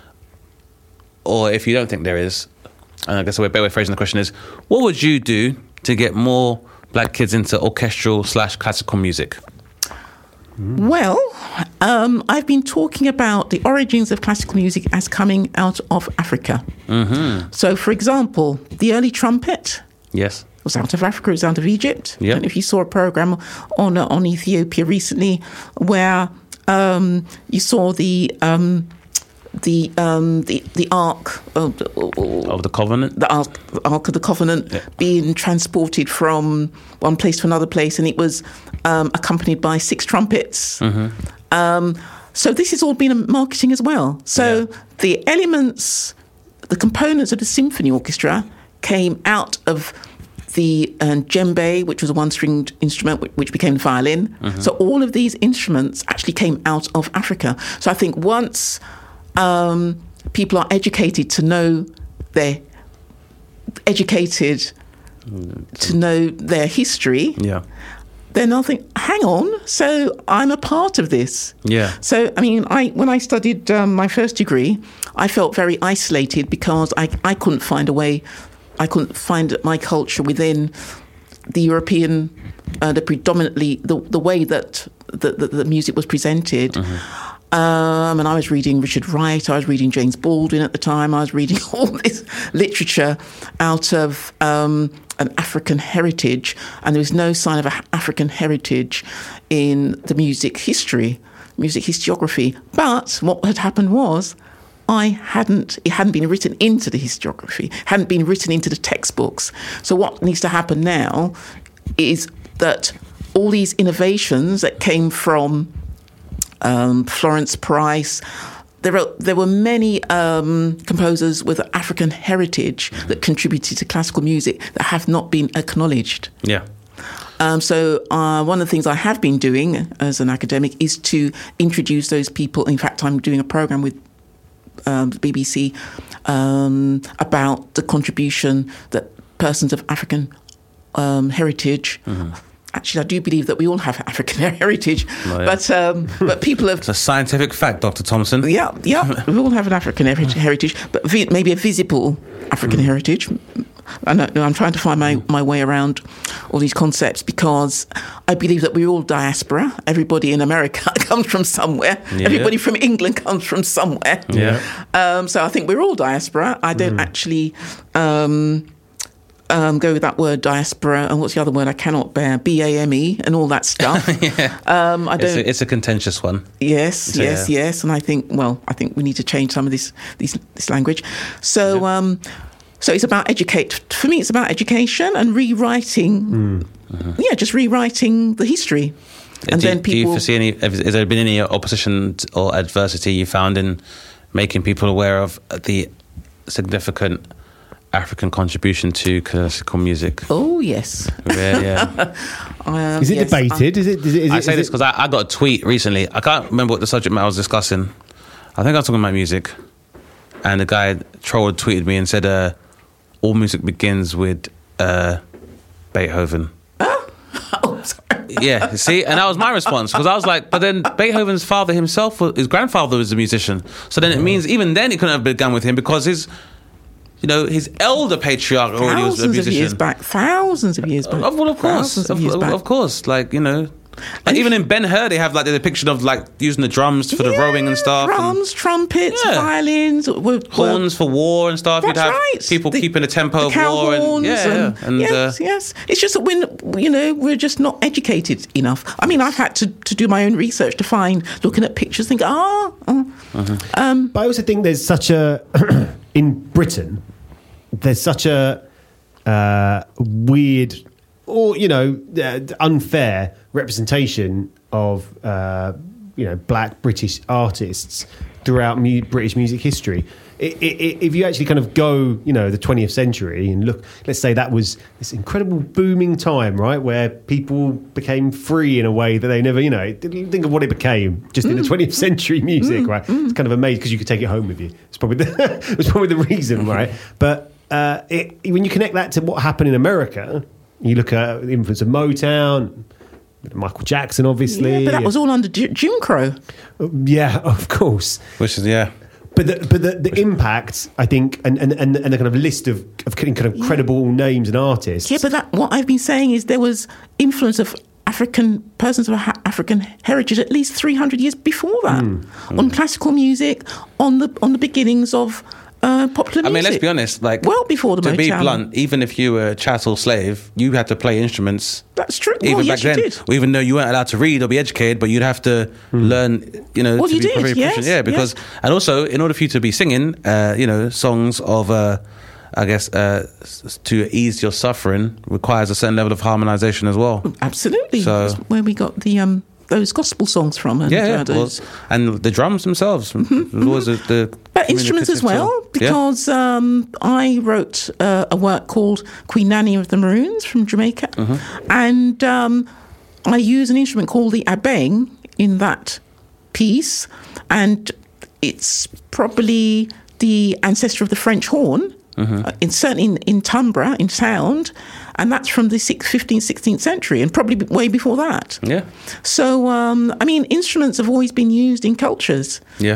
Or if you don't think there is, and I guess the way better way of phrasing the question is, what would you do to get more black kids into orchestral slash classical music? Well, um, I've been talking about the origins of classical music as coming out of Africa. Mm-hmm. So, for example, the early trumpet Yes. was out of Africa, it was out of Egypt. Yep. And if you saw a program on uh, on Ethiopia recently, where um, you saw the um, the um, the the Ark of the, Of the Covenant? the Ark, the Ark of the Covenant Yeah. being transported from one place to another place, and it was um, accompanied by six trumpets. Mm-hmm. Um, so this has all been a marketing as well. So Yeah. the elements, the components of the symphony orchestra came out of the uh, djembe, which was a one-stringed instrument, which, which became the violin. Mm-hmm. So all of these instruments actually came out of Africa. So I think once um, people are educated to know their educated to know their history, Yeah. then I'll think, hang on, so I'm a part of this. Yeah. So, I mean, I when I studied um, my first degree, I felt very isolated because I, I couldn't find a way, I couldn't find my culture within the European, uh, the predominantly, the, the way that the, the, the music was presented. Mm-hmm. Um, and I was reading Richard Wright, I was reading James Baldwin at the time, I was reading all this literature out of um, an African heritage, and there was no sign of an African heritage in the music history, music historiography. But what had happened was I hadn't, it hadn't been written into the historiography, hadn't been written into the textbooks. So what needs to happen now is that all these innovations that came from Um, Florence Price. There were there were many um, composers with African heritage that contributed to classical music that have not been acknowledged. Yeah. Um, so uh, one of the things I have been doing as an academic is to introduce those people. In fact, I'm doing a program with um, the B B C um, about the contribution that persons of African um, heritage. Mm-hmm. Actually, I do believe that we all have African heritage, Oh, yeah. but um, but people have. It's a scientific fact, Doctor Thompson. Yeah, yeah, we all have an African heri- heritage, but vi- maybe a visible African Mm. heritage. I know, I'm trying to find my, my way around all these concepts because I believe that we're all diaspora. Everybody in America comes from somewhere. Yeah. Everybody from England comes from somewhere. Yeah. Um, so I think we're all diaspora. I don't Mm. actually. Um, um, go with that word diaspora, and what's the other word I cannot bear? B A M E and all that stuff. yeah. um, I don't. It's a, it's a contentious one. Yes, So, yes, yeah. yes. And I think, well, I think we need to change some of this this, this language. So, Yeah. um, so it's about educate. For me, it's about education and rewriting. Mm. Yeah, just rewriting the history. And do, then do people. you foresee any? Has there been any opposition t- or adversity you found in making people aware of the significant African contribution to classical music? Oh yes. Yeah, yeah. Um, Is it yes, debated? Is it? Is it? Is I it, say is this it- because I, I got a tweet recently. I can't remember what the subject matter I was discussing. I think I was talking about music, and the guy trolled tweeted me and said, uh, "All music begins with uh, Beethoven." Oh, sorry. Yeah, see, and that was my response because I was like, but then Beethoven's father himself, was, his grandfather was a musician, so then it means even then it couldn't have begun with him because his, you know, his elder patriarch already was a Thousands of musician. years back. Thousands of years back. Of, well, of course, Thousands of, of years of, back. of course, like you know, and even in Ben Hur they have like the depiction of like using the drums for the Yeah, rowing and stuff, and Drums, trumpets, Yeah. violins, were, horns for war and stuff. You'd That's have right. people The- keeping the tempo the of cow war, and horns yeah, and, yeah. and yes, uh, yes. It's just that when you know we're just not educated enough. I mean, I've had to, to do my own research to find, looking at pictures, think, ah, oh. um, But I also think there's such a in Britain. There's such a uh, weird, or you know, uh, unfair representation of uh, you know black British artists throughout mu- British music history. I I if you actually kind of go, you know, the twentieth century and look, let's say that was this incredible booming time, right, where people became free in a way that they never, you know, think of what it became just in the twentieth century music, right? It's kind of amazing because you could take it home with you. It's probably the, it's probably the reason, right? But uh, it, when you connect that to what happened in America, you look at the influence of Motown, Michael Jackson, obviously. yeah, but that was all under J- Jim Crow. Yeah, of course. which is yeah. But the, but the, the impact, I think, and, and, and, and the kind of list of, of kind of credible names and artists. Yeah, but that, what I've been saying is there was influence of African persons of ha- African heritage at least three hundred years before that on classical music, on the on the beginnings of uh, popular music. I mean, let's be honest. Like, well before the to be Motown. blunt, even if you were a chattel slave, you had to play instruments. That's true. Even well, back yes, you then, did. or even though you weren't allowed to read or be educated, but you'd have to learn. You know, Well, to you be did, very yes, proficient. Yeah, because yes. and also in order for you to be singing, uh, you know, songs of. Uh, I guess uh, s- to ease your suffering requires a certain level of harmonization as well. Absolutely. So- That's where we got the um, those gospel songs from. And, Yeah, yeah. uh, Well, those, and the drums themselves. Mm-hmm, was always a, the but instruments as communicative well, tool. Yeah. because um, I wrote uh, a work called Queen Nanny of the Maroons from Jamaica, Mm-hmm. and um, I use an instrument called the abeng in that piece, and it's probably the ancestor of the French horn. Mm-hmm. Uh, in certainly in, in timbre, in sound, and that's from the sixth, fifteenth, sixteenth century, and probably way before that. Yeah, So, um, I mean, instruments have always been used in cultures, yeah.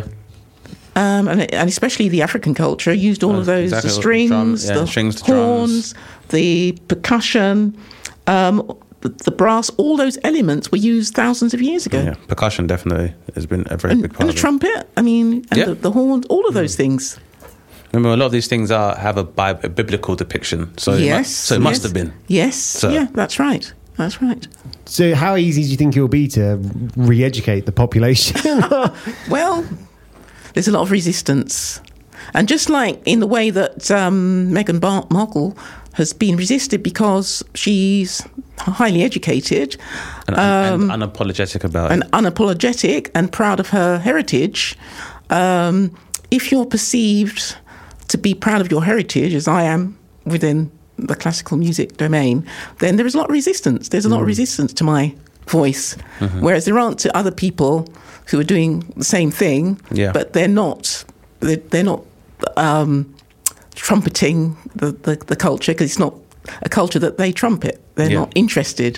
um, and, and especially the African culture used all Uh, of those exactly, the the strings, drum- yeah, the strings, the horns, drums. the percussion, um, the, the brass. All those elements were used thousands of years ago. Yeah, percussion definitely has been a very And, big part and the of it. trumpet, I mean, and Yeah. the, the horns, all of those things. Remember, a lot of these things are have a, bi- a biblical depiction, so it yes, must, so it must yes, have been. Yes, So- yeah, that's right. That's right. So how easy do you think it will be to re-educate the population? Well, there's a lot of resistance. And just like in the way that um, Meghan Bar- Markle has been resisted because she's highly educated And, and unapologetic about and it. unapologetic and proud of her heritage, um, if you're perceived to be proud of your heritage, as I am within the classical music domain, then there is a lot of resistance. There's a lot of resistance to my voice, whereas there aren't to other people who are doing the same thing, Yeah. but they're not they're, they're not um, trumpeting the, the, the culture, because it's not a culture that they trumpet. They're Yeah. not interested.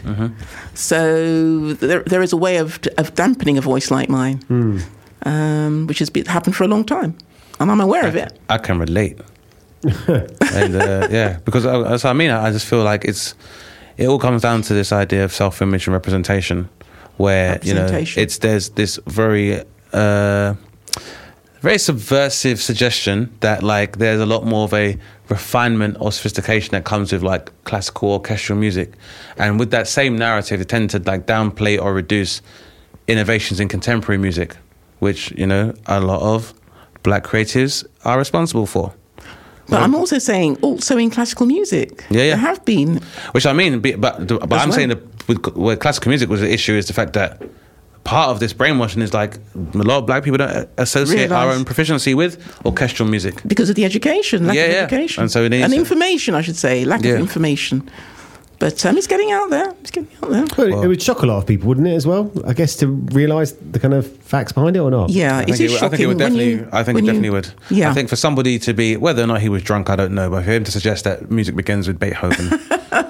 So there, there is a way of of dampening a voice like mine, um, which has been, happened for a long time, and I'm aware of it. I can relate. and uh, yeah, because I, that's what I mean. I just feel like it's it all comes down to this idea of self-image and representation, where you know Representation. it's there's this very uh, very subversive suggestion that like there's a lot more of a refinement or sophistication that comes with like classical orchestral music. And with that same narrative, they tend to like downplay or reduce innovations in contemporary music, which, you know, a lot of black creatives are responsible for. But I'm also saying also in classical music. Yeah, yeah. There have been. Which I mean, but, but I'm well. saying that with, with classical music was the issue is the fact that part of this brainwashing is like a lot of black people don't associate Realise. our own proficiency with orchestral music. Because of the education, lack Yeah, of yeah. education. And so it needs and to- information, I should say, lack Yeah. of information. But um, it's getting out there. It's getting out there. Well, it would shock a lot of people, wouldn't it, as well? I guess to realise the kind of facts behind it or not. Yeah, I it think is it, would- I shocking think it would when definitely. you- I think it when you- definitely would. Yeah. I think for somebody to be, whether or not he was drunk, I don't know, but for him to suggest that music begins with Beethoven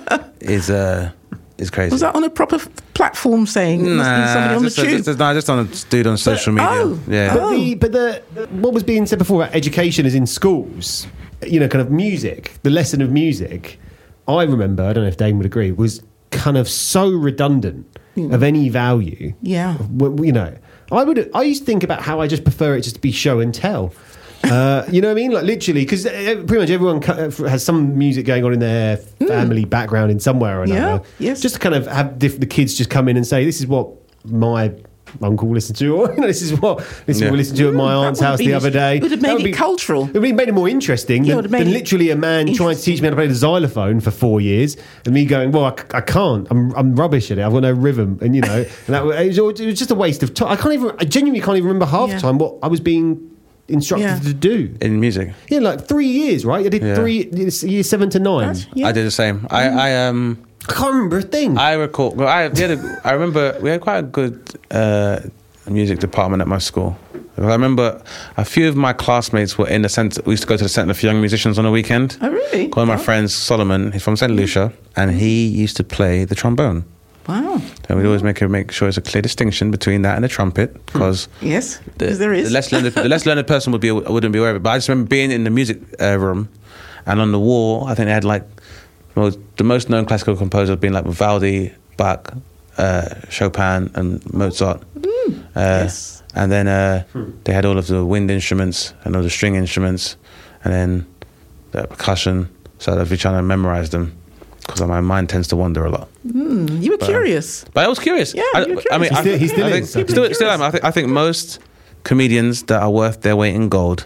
is uh, is crazy. Was that on a proper f- platform saying it must be somebody on just, the tube? just, just, nah, just on a dude on social media. oh, yeah. But, Oh. the, but the, what was being said before about education is in schools, you know, kind of music, the lesson of music, I remember, I don't know if Dane would agree, was kind of so redundant of any value. Yeah. W- You know, I would. I used to think about how I just prefer it just to be show and tell. Uh, you know what I mean? Like literally, because pretty much everyone cu- has some music going on in their family background in somewhere or another. Yeah, yes. Just to kind of have diff- the kids just come in and say, "This is what my uncle listened to," or you know, "This is what this is Yeah. what we listened to at my Mm, that aunt's would house be- the other day." it would have That made it cultural. It would have made it more interesting Yeah, it than, would have made than it literally a man trying to teach me how to play the xylophone for four years and me going, "Well, I, c- I can't. I'm, I'm rubbish at it. I've got no rhythm." And you know, and that, was- it, was, all- it was just a waste of time. I can't even. I genuinely can't even remember half Yeah. the time what I was being instructed Yeah. to do. In music, Yeah, like three years, right? I did Yeah. three year seven to nine. That's- yeah. I did the same. I, I um. I can't remember a thing. I recall. Well, I, we had a, I remember we had quite a good uh, music department at my school. I remember a few of my classmates were in the centre. We used to go to the Centre for Young Musicians on a weekend. Oh, really? One of my Wow. friends, Solomon, he's from Saint Lucia, and he used to play the trombone. Wow. And we'd always make make sure there's a clear distinction between that and the trumpet, because Yes, the, because there is. the less learned the less learned person would be wouldn't be aware of it. But I just remember being in the music uh, room, and on the wall, I think they had like well, the most known classical composers being like Vivaldi, Bach, uh, Chopin, and Mozart. uh, yes. And then uh, they had all of the wind instruments and all the string instruments, and then the percussion. So I'd be trying to memorize them because my mind tends to wander a lot. Mm, you were curious. But I was curious. Yeah, I, you were I mean, curious. I, He still- he still I is, think, so- still, still am. I think, I think most comedians that are worth their weight in gold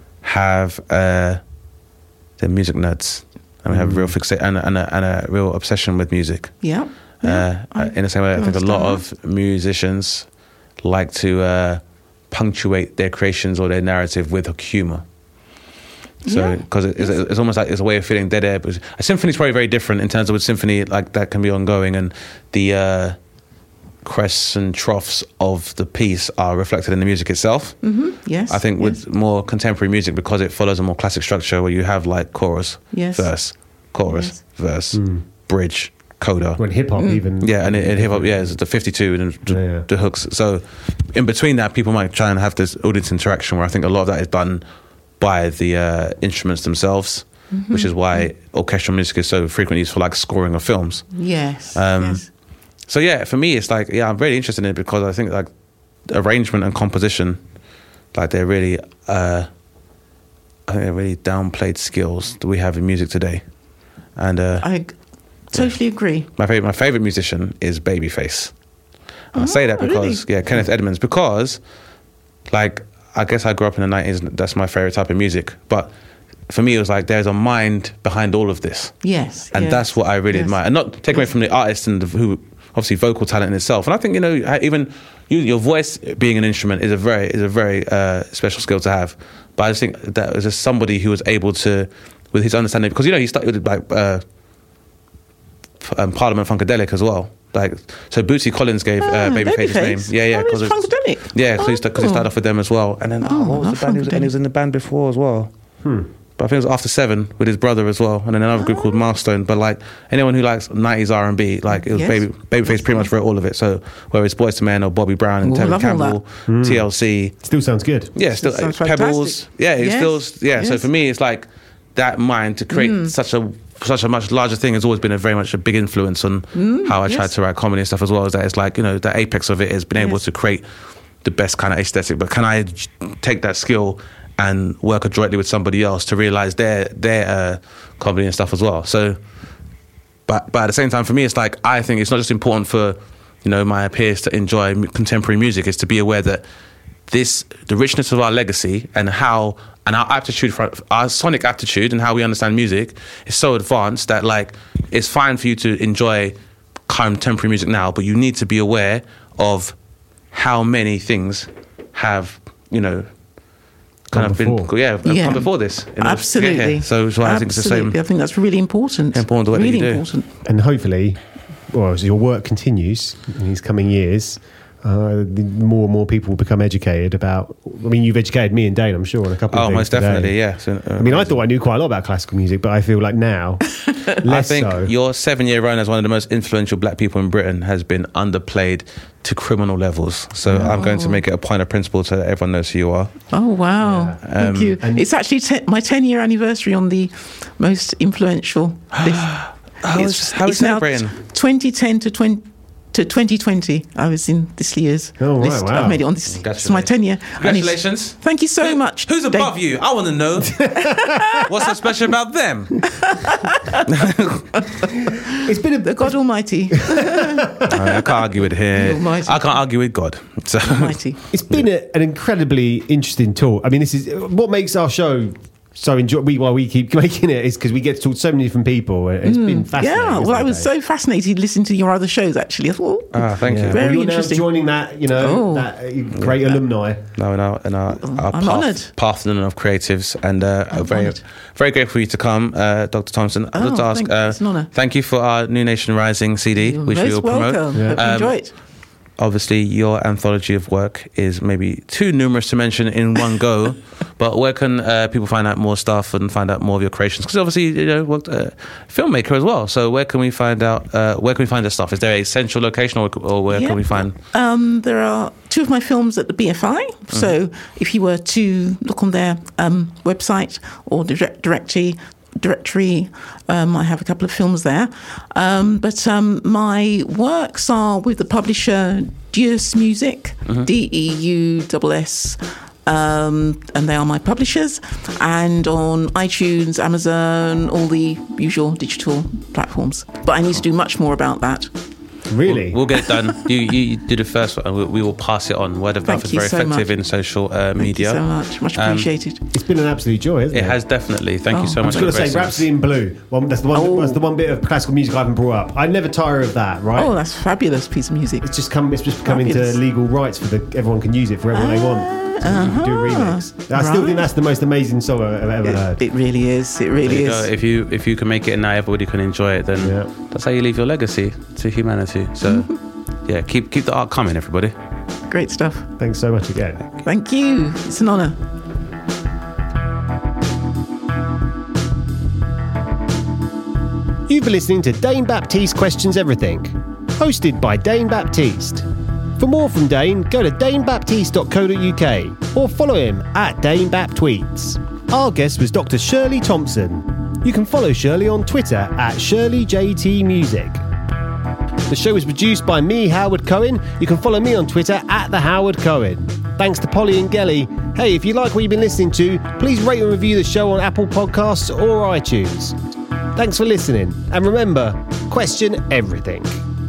have uh, they're music nerds and Mm. have real fixa- and, and, a, and a real obsession with music. Yeah. Uh, I in the same way, I think a lot understand of musicians like to uh, punctuate their creations or their narrative with humour. So, Yeah. because it, it's, it's almost like it's a way of feeling dead air. But a symphony is probably very different in terms of a symphony like that can be ongoing, and the uh, crests and troughs of the piece are reflected in the music itself. Mm-hmm. Yes. I think yes. with more contemporary music, because it follows a more classic structure where you have like chorus, Yes. verse, chorus, Yes. verse, bridge, coda. When hip hop even. Mm. Yeah, and in hip hop, yeah, it's the fifty-two and the, Yeah, yeah. the hooks. So, in between that, people might try and have this audience interaction where I think a lot of that is done by the uh, instruments themselves, Mm-hmm. which is why orchestral music is so frequently used for like scoring of films. Yes. Um, yes. So yeah, for me, it's like yeah, I'm really interested in it because I think like arrangement and composition, like they're really, uh, I think they're really downplayed skills that we have in music today. And uh, I g- totally agree. my favorite, my favorite musician is Babyface. I Oh, say that because really? yeah, Kenneth Edmonds, because like I guess I grew up in the nineties. That's my favorite type of music. But for me, it was like there's a mind behind all of this, Yes. and yes, that's what I really yes. admire. And not take away from the artist and the, who obviously vocal talent in itself. And I think you know even you, your voice being an instrument is a very is a very uh, special skill to have. But I just think that was just somebody who was able to, with his understanding, because you know he started with like uh, um, Parliament Funkadelic as well. Like so, Bootsy Collins gave uh, Ah, Babyface his name. Babyface. Yeah, yeah, Oh, it's it's- Funkadelic. Yeah, because he, 'cause he Oh. started off with them as well. And then oh, Oh, what was love the band? He was, and he was in the band before as well. But I think it was After Seven with his brother as well, and then another group called Milestone. But like anyone who likes nineties R and B, like it was Yes. Baby Babyface pretty much wrote all of it. So whether it's Boyz two Men or Bobby Brown and Oh, Tevin love all Campbell, T L C, Still sounds good. yeah, still sounds Pebbles, fantastic. yeah, it's Yes. still yeah. So Yes. for me, it's like that mind to create Mm. such a such a much larger thing has always been a very much a big influence on how I yes. tried to write comedy and stuff as well. Is that it's like you know the apex of it is being able Yes. to create the best kind of aesthetic. But can I j- take that skill and work directly with somebody else to realize their their uh, comedy and stuff as well. So, but but at the same time, for me, it's like I think it's not just important for, you know, my peers to enjoy m- contemporary music. It's to be aware that this, the richness of our legacy and how and our aptitude, for our sonic aptitude and how we understand music is so advanced that like it's fine for you to enjoy contemporary music now, but you need to be aware of how many things have, you know, kind Come of before. been yeah, Yeah. come before this. in order to get Absolutely. here. So, so I think it's the same. Absolutely. I think that's really important. Important the work that really you do. important. And hopefully, well, as your work continues in these coming years, uh, the more and more people will become educated about. I mean, you've educated me and Dane, I'm sure, on a couple of Oh, things most today. definitely, yeah. So, uh, I mean, I thought I knew quite a lot about classical music, but I feel like now, I less think so. your seven-year run as one of the most influential black people in Britain has been underplayed to criminal levels. So I'm going to make it a point of principle to let everyone knows who you are. Oh, wow. Thank you. and- It's actually te- my ten-year anniversary on the most influential list. How It's- is- how is it's now celebrating? twenty ten to twenty to twenty twenty. I was in this year's Oh, right, list. wow. I've made it on this. It's my ten-year. Congratulations. Thank you so much. Who's Dave. above you? I want to know. What's so special about them? It's been a The God Almighty. I can't argue with him. Almighty. I can't argue with God. So Almighty. It's been a, an incredibly interesting talk. I mean, this is what makes our show so enjoy. We why we keep making it is because we get to talk to so many different people. It's been fascinating. Yeah, isn't well, I it, was Dave? so fascinated listening to your other shows, actually. I thought, oh, Ah, thank Yeah. you. Very Well, you're now interesting. joining that, you know, Oh. that uh, great alumni. No, in our, in our, our I'm path, honoured. Parthenon of creatives, and uh, I'm very, honoured. very grateful for you to come, uh, Doctor Thompson. I'd Oh, like to ask, thank- uh, it's an honour. thank you for our New Nation Rising C D, you're which we most will promote. welcome. Hope you Um, enjoy it. Obviously, your anthology of work is maybe too numerous to mention in one go, but where can uh, people find out more stuff and find out more of your creations? Because obviously, you know, worked a filmmaker as well. So where can we find out? Uh, where can we find this stuff? Is there a central location, or, or where Yeah. can we find? Um, there are two of my films at the B F I. So if you were to look on their um, website or direct, directory, directory, um, I have a couple of films there. Um, but um, my works are with the publisher Deus Music, D E U S S. Um, and they are my publishers, and on iTunes, Amazon, all the usual digital platforms. But I need to do much more about that. Really? We'll get it done. you, you you do the first one, and we, we will pass it on. Word of mouth Thank is you very so effective much. in social uh, Thank media. you so much. Much Um, appreciated. It's been an absolute joy, hasn't it? It has definitely. Thank you Oh. so I'm much. just going to for say, gracing us. Rhapsody in Blue. Well, that's the one. Oh. That's the one bit of classical music I haven't brought up. I never tire of that. Right? Oh, that's a fabulous piece of music. It's just come. It's just come into Fabulous. legal rights for the. Everyone can use it for everyone they want. So you can do a remix. I still Right. think that's the most amazing song I've ever heard. It, it really is. It There really you is. go. If you if you can make it now, everybody can enjoy it. Then Yeah. that's how you leave your legacy to humanity. So yeah, keep keep the art coming, everybody. Great stuff. Thanks so much again. Thank you. It's an honour. You've been listening to Dane Baptiste Questions Everything, hosted by Dane Baptiste. For more from Dane, go to dane baptiste dot co dot uk or follow him at Dane Baptweets. Our guest was Doctor Shirley Thompson. You can follow Shirley on Twitter at Shirley J T Music. The show was produced by me, Howard Cohen. You can follow me on Twitter at the Howard Cohen. Thanks to Polly and Gelly. Hey, if you like what you've been listening to, please rate and review the show on Apple Podcasts or iTunes. Thanks for listening, and remember, question everything.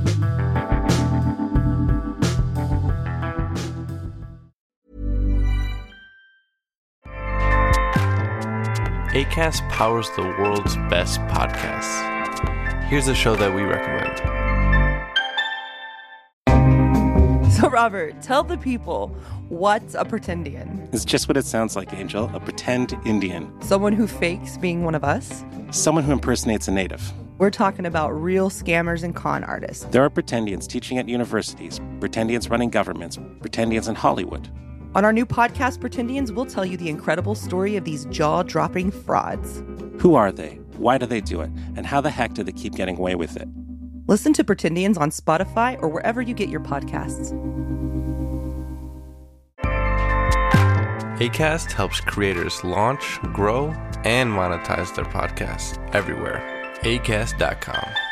Acast powers the world's best podcasts. Here's a show that we recommend. So, Robert, tell the people, what's a pretendian? It's just what it sounds like, Angel. A pretend Indian. Someone who fakes being one of us? Someone who impersonates a native. We're talking about real scammers and con artists. There are pretendians teaching at universities, pretendians running governments, pretendians in Hollywood. On our new podcast, Pretendians, we'll tell you the incredible story of these jaw-dropping frauds. Who are they? Why do they do it? And how the heck do they keep getting away with it? Listen to Pretendians on Spotify or wherever you get your podcasts. Acast helps creators launch, grow, and monetize their podcasts everywhere. acast dot com.